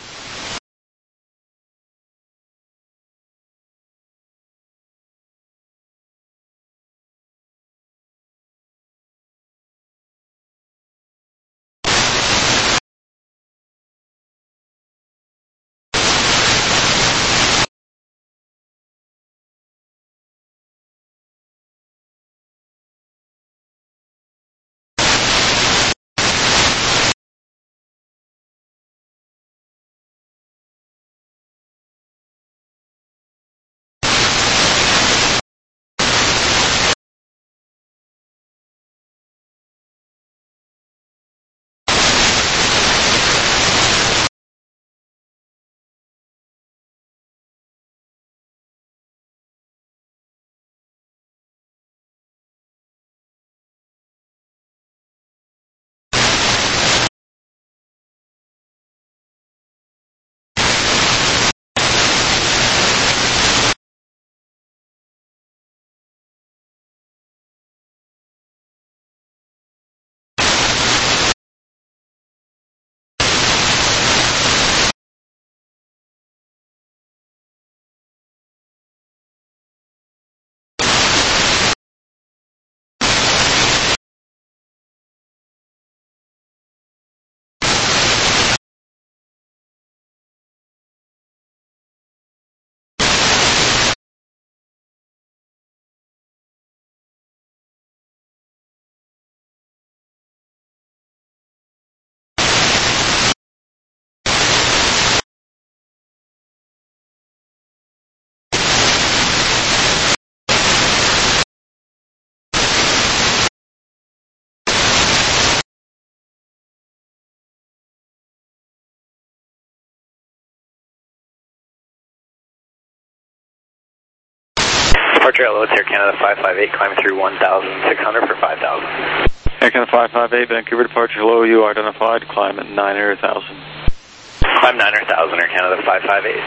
Departure L O, it's Air Canada five five eight, climbing through one thousand six hundred for five thousand. Air Canada five five eight, Vancouver departure, hello, you are identified, climb at nine hundred thousand. Climb nine hundred thousand, Air Canada five five eight.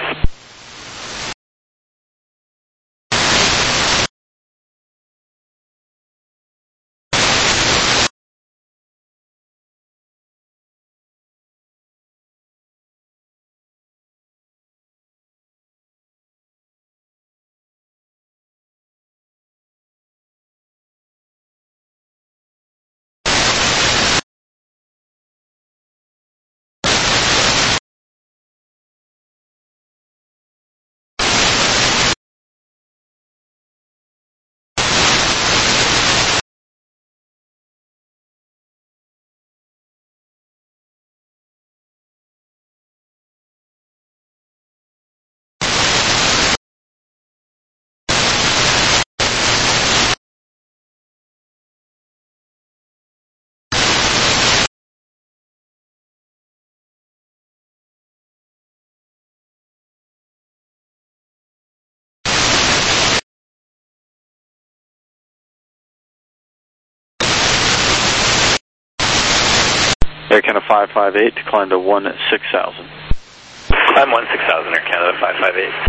Air Canada five five eight, climb to one six thousand. Climb one six thousand, Air Canada five five eight.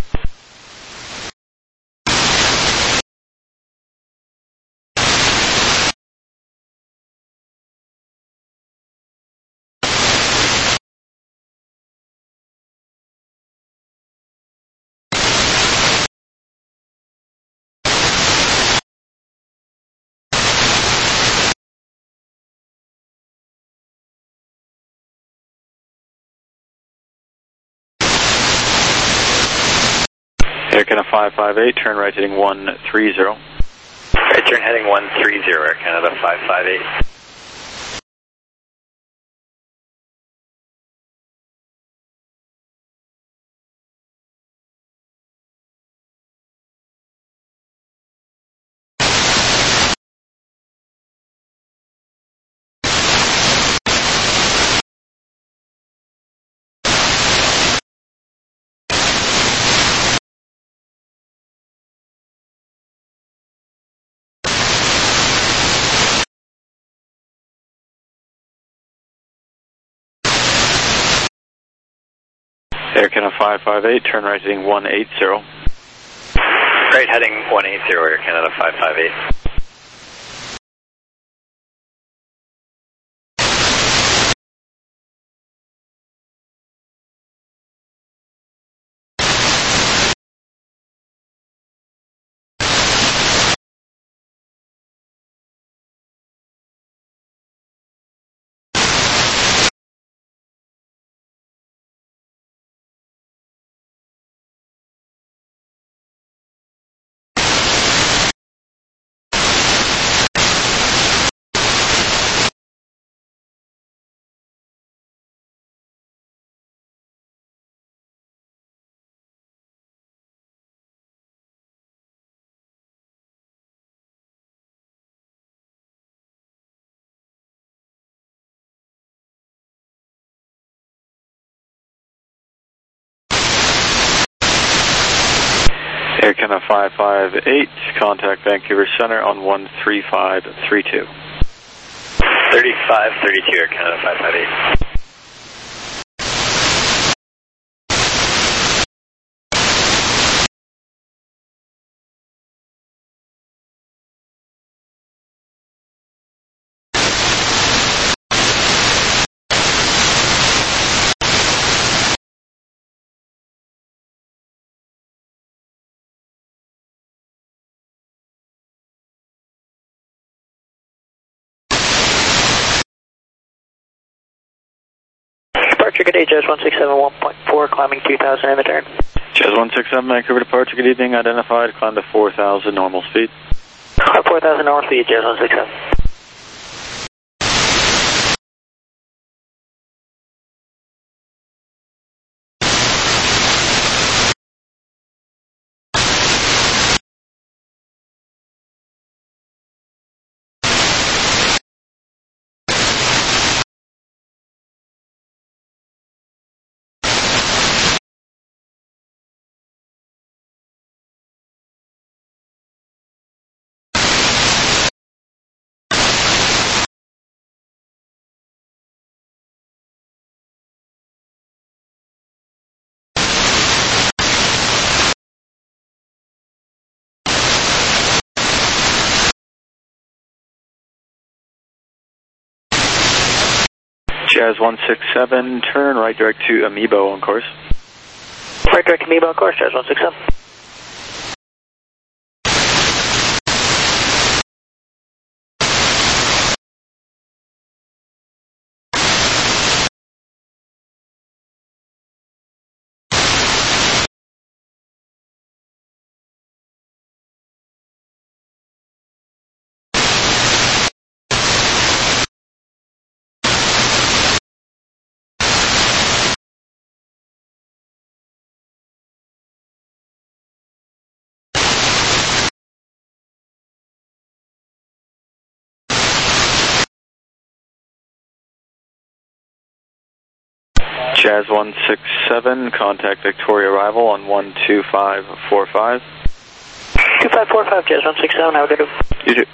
Air Canada five five eight, turn right heading one three zero. Right turn heading one three zero, Air Canada five five eight. Air Canada five five eight, turn right heading one eighty. Right heading one eighty, Air Canada five five eight. Air Canada five five eight, contact Vancouver Center on one three five three two. thirty-five thirty-two, Air Canada five five eight. Departure, good day, Jazz one six seven one point four, climbing two thousand in the turn. Jazz one six seven, Vancouver departure, good evening, identified, climb to four thousand normal speed. four thousand normal speed, Jazz one six seven. Jazz one six seven, turn right direct to Amoeba on course. Right direct to Amoeba on course, Jazz one six seven. Jazz one six seven, contact Victoria arrival on one two five four five. two five four five, Jazz one six seven, have a good one. You too.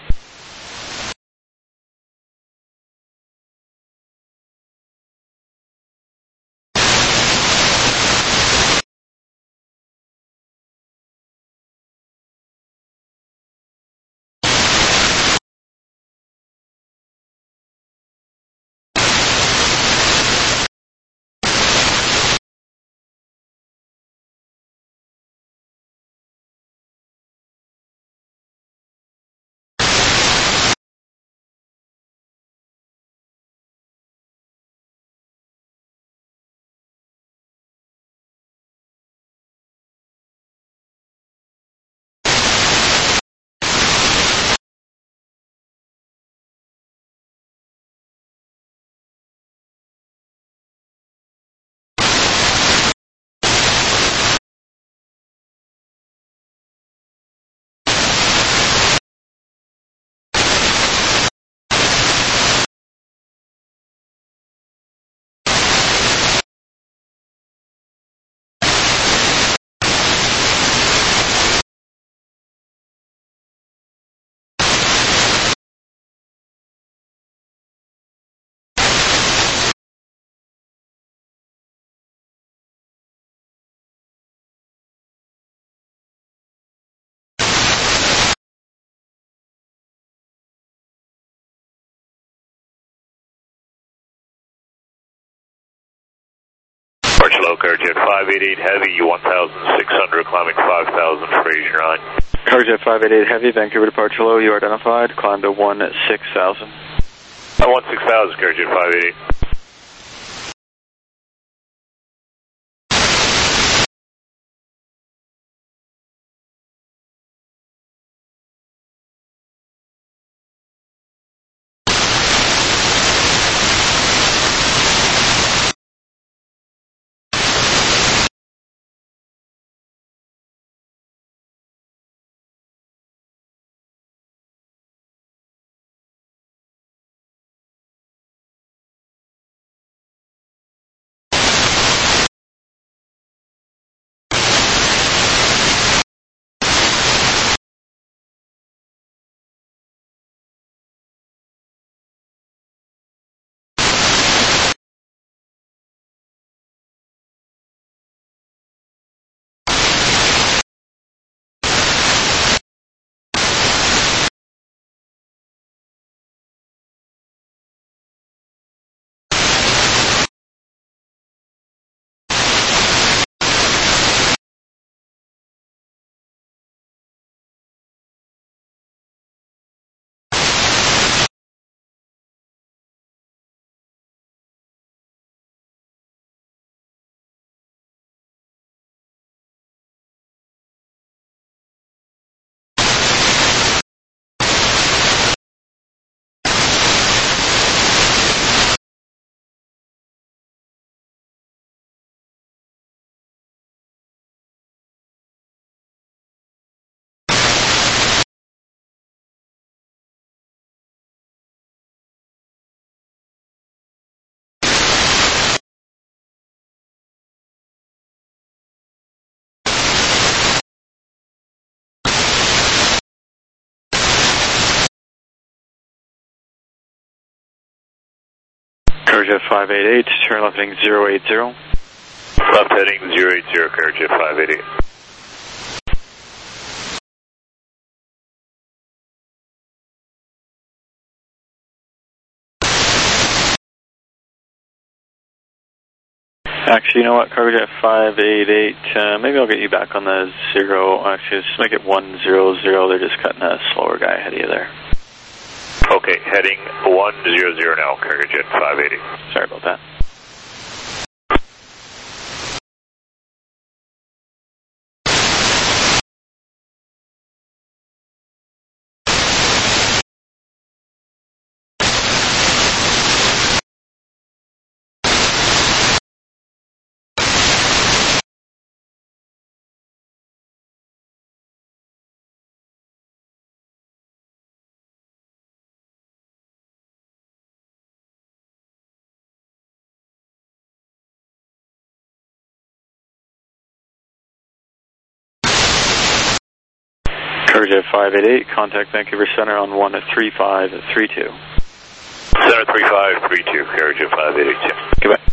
Hello, Carjet five eight eight Heavy, one thousand six hundred, climbing five thousand, Fraser nine. Carjet five eight eight Heavy, Vancouver departure low, you are identified, climb to one six thousand. I want six thousand, Carjet five eight eight. Carjet five eight eight, turn left heading zero eight zero. Left heading zero eight zero, Carjet five eight eight. Actually, you know what, Carjet five eight eight, uh, maybe I'll get you back on the zero. Actually, just make it one zero zero. They're just cutting a slower guy ahead of you there. Okay, heading one zero zero now, Carjet five eight eight. Sorry about that. Carjet five eight eight, contact Vancouver Center on one three five three two. Center three five three two, Carjet five eight eight. Goodbye.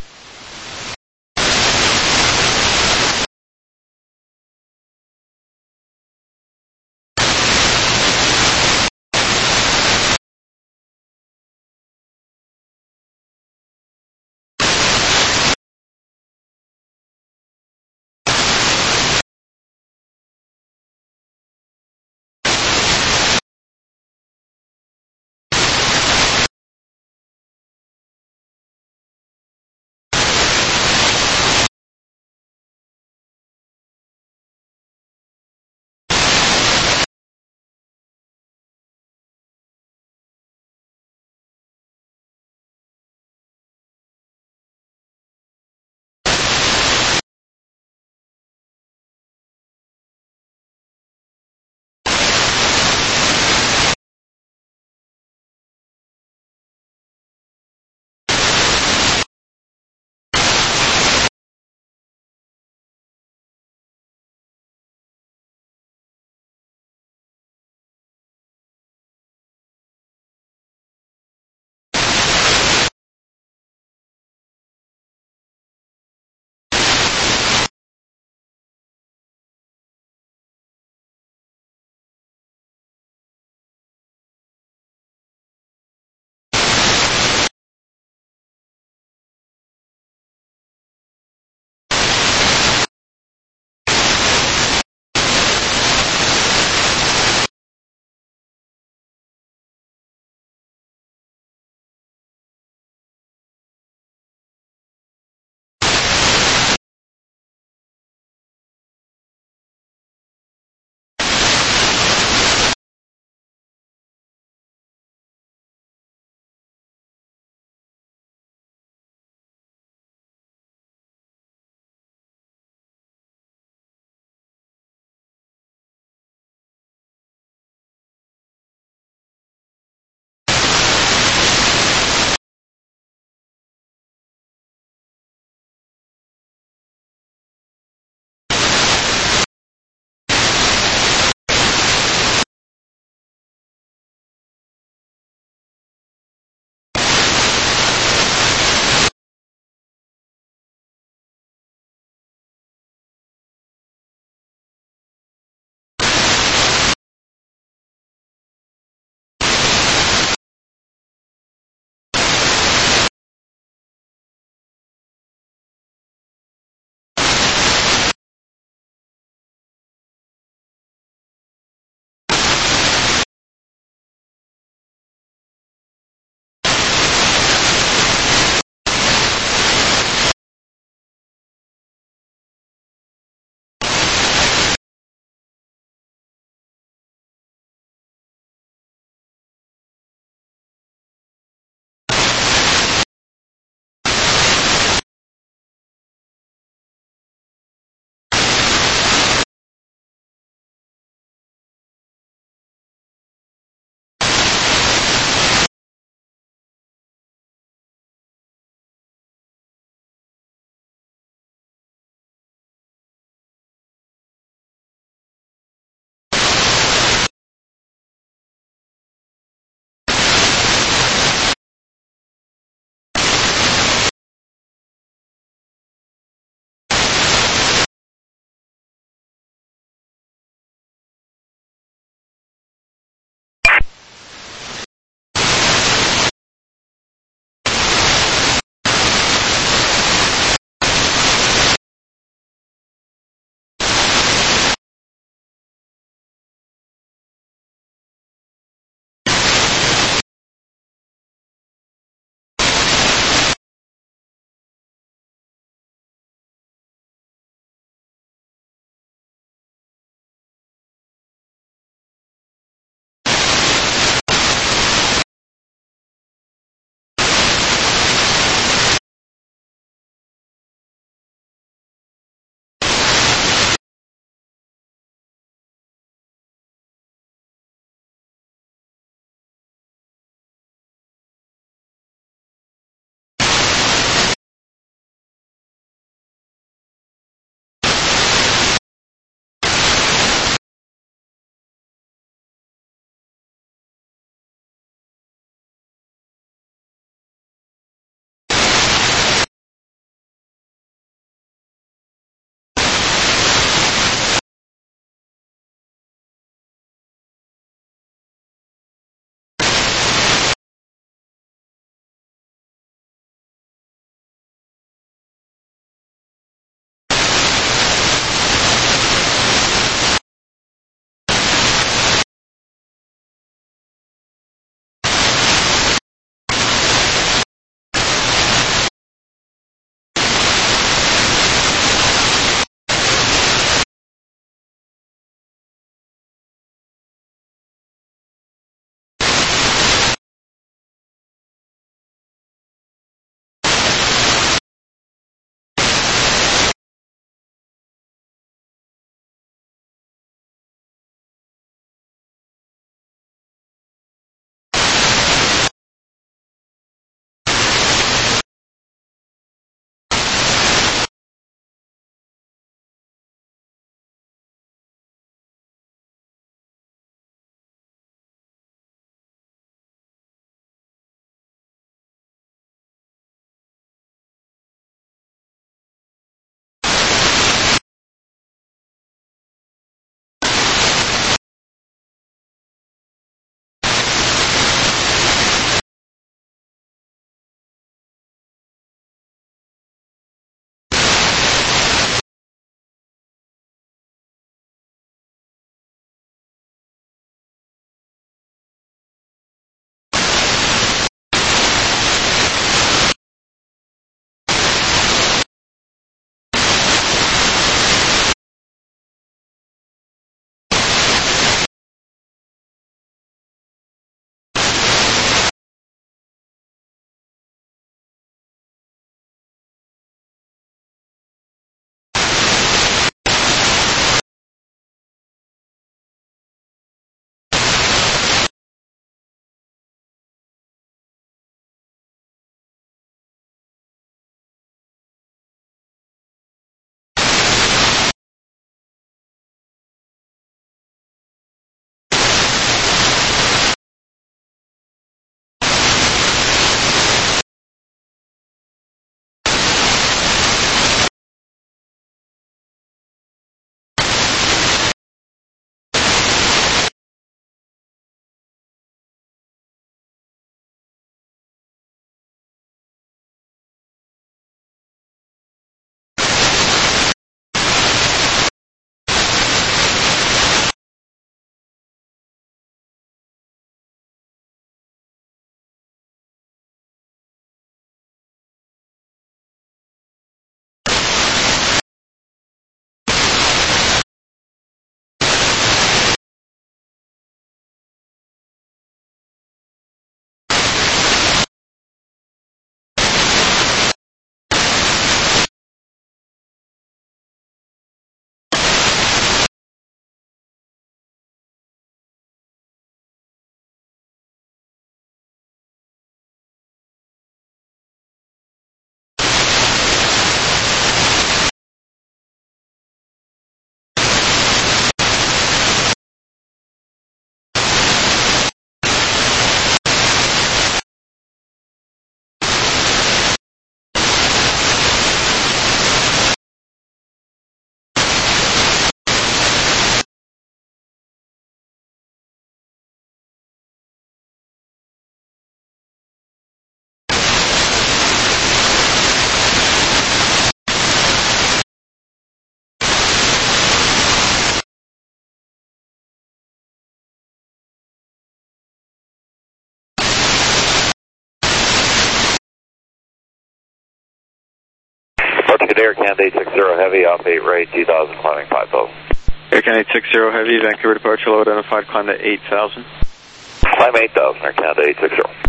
Departure good day, Air Canada eight six zero Heavy, off eight right, two thousand, climbing five thousand. Air Canada eight six zero Heavy, Vancouver departure, low identified, climb to eight thousand. Climb eight thousand, Air Canada eight six zero.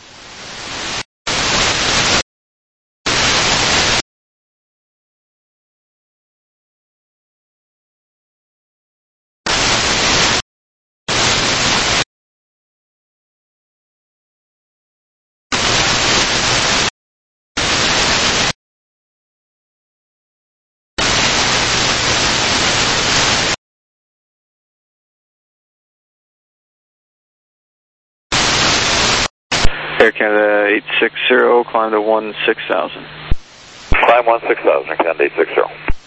Air Canada eight six zero, climb to one six thousand. Climb one six thousand, Air Canada eight six zero.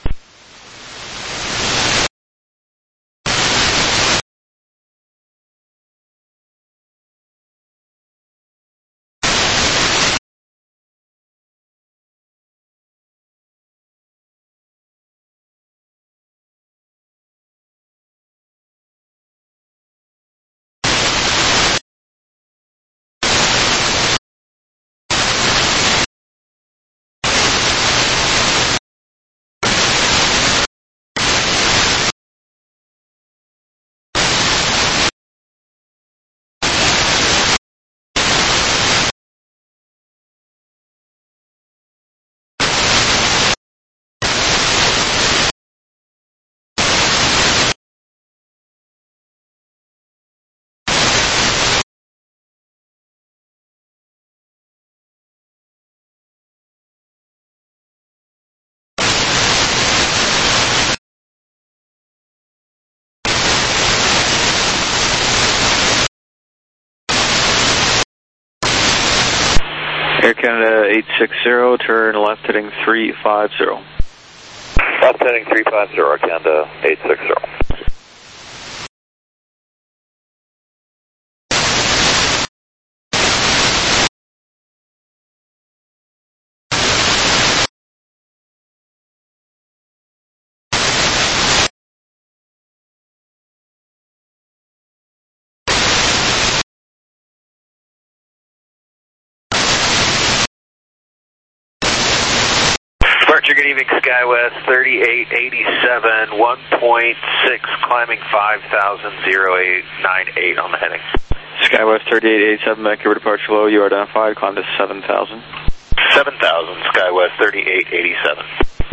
Air Canada eight six zero, turn left heading three five zero. Left heading three five zero, Air Canada eight six zero. Departure, good evening, SkyWest thirty-eight eighty-seven, one point six, climbing five thousand, zero eight nine eight on the heading. SkyWest thirty-eight eighty-seven, Vancouver departure low, you are identified, climb to seven thousand. seven thousand, SkyWest thirty-eight eighty-seven.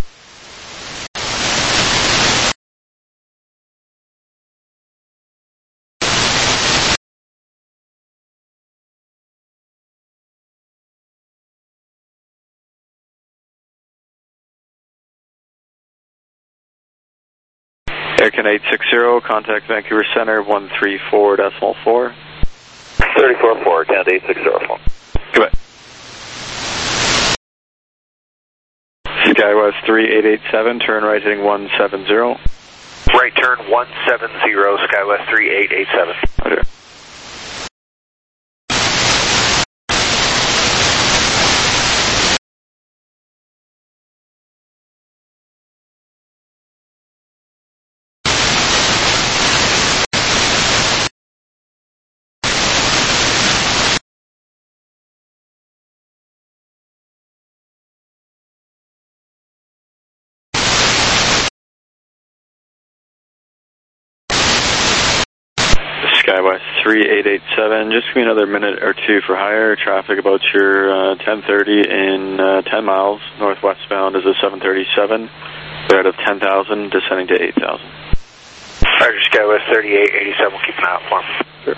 Air Canada eight six zero, contact Vancouver Center one three four decimal four. thirty-four four, Canada eight six zero. Goodbye. SkyWest three eight eight seven, turn right heading one seven zero. Right turn one seven zero, SkyWest three eight eight seven. Okay. SkyWest three eight eight seven, just give me another minute or two for higher. Traffic about your uh, ten thirty in uh, ten miles. Northwestbound is a seven thirty-seven. We're out of ten thousand, descending to eight thousand. Roger, SkyWest thirty-eight eighty-seven, we'll keep an eye out for him. Sure.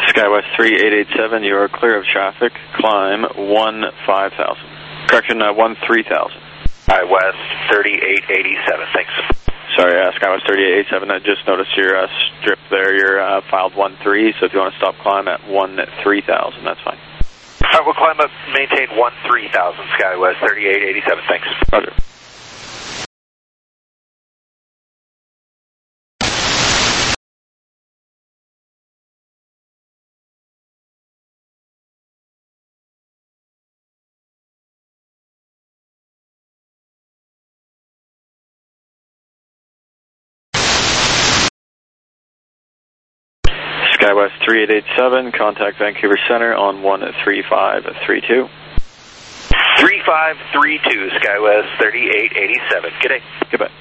SkyWest three eight eight seven, you are clear of traffic. Climb one five thousand. Correction, uh, one three thousand. SkyWest thirty-eight eighty-seven, thanks. Sorry, uh, SkyWest thirty-eight eighty-seven, I just noticed your uh, strip there, you're uh, filed one three, so if you want to stop climb at one three thousand, that's fine. All right, we'll climb up, maintain one three thousand, SkyWest thirty-eight eighty-seven, thanks. Roger. SkyWest three eight eight seven, contact Vancouver Center on one three five three two. three five three two, SkyWest thirty-eight eighty-seven. Good day. Goodbye.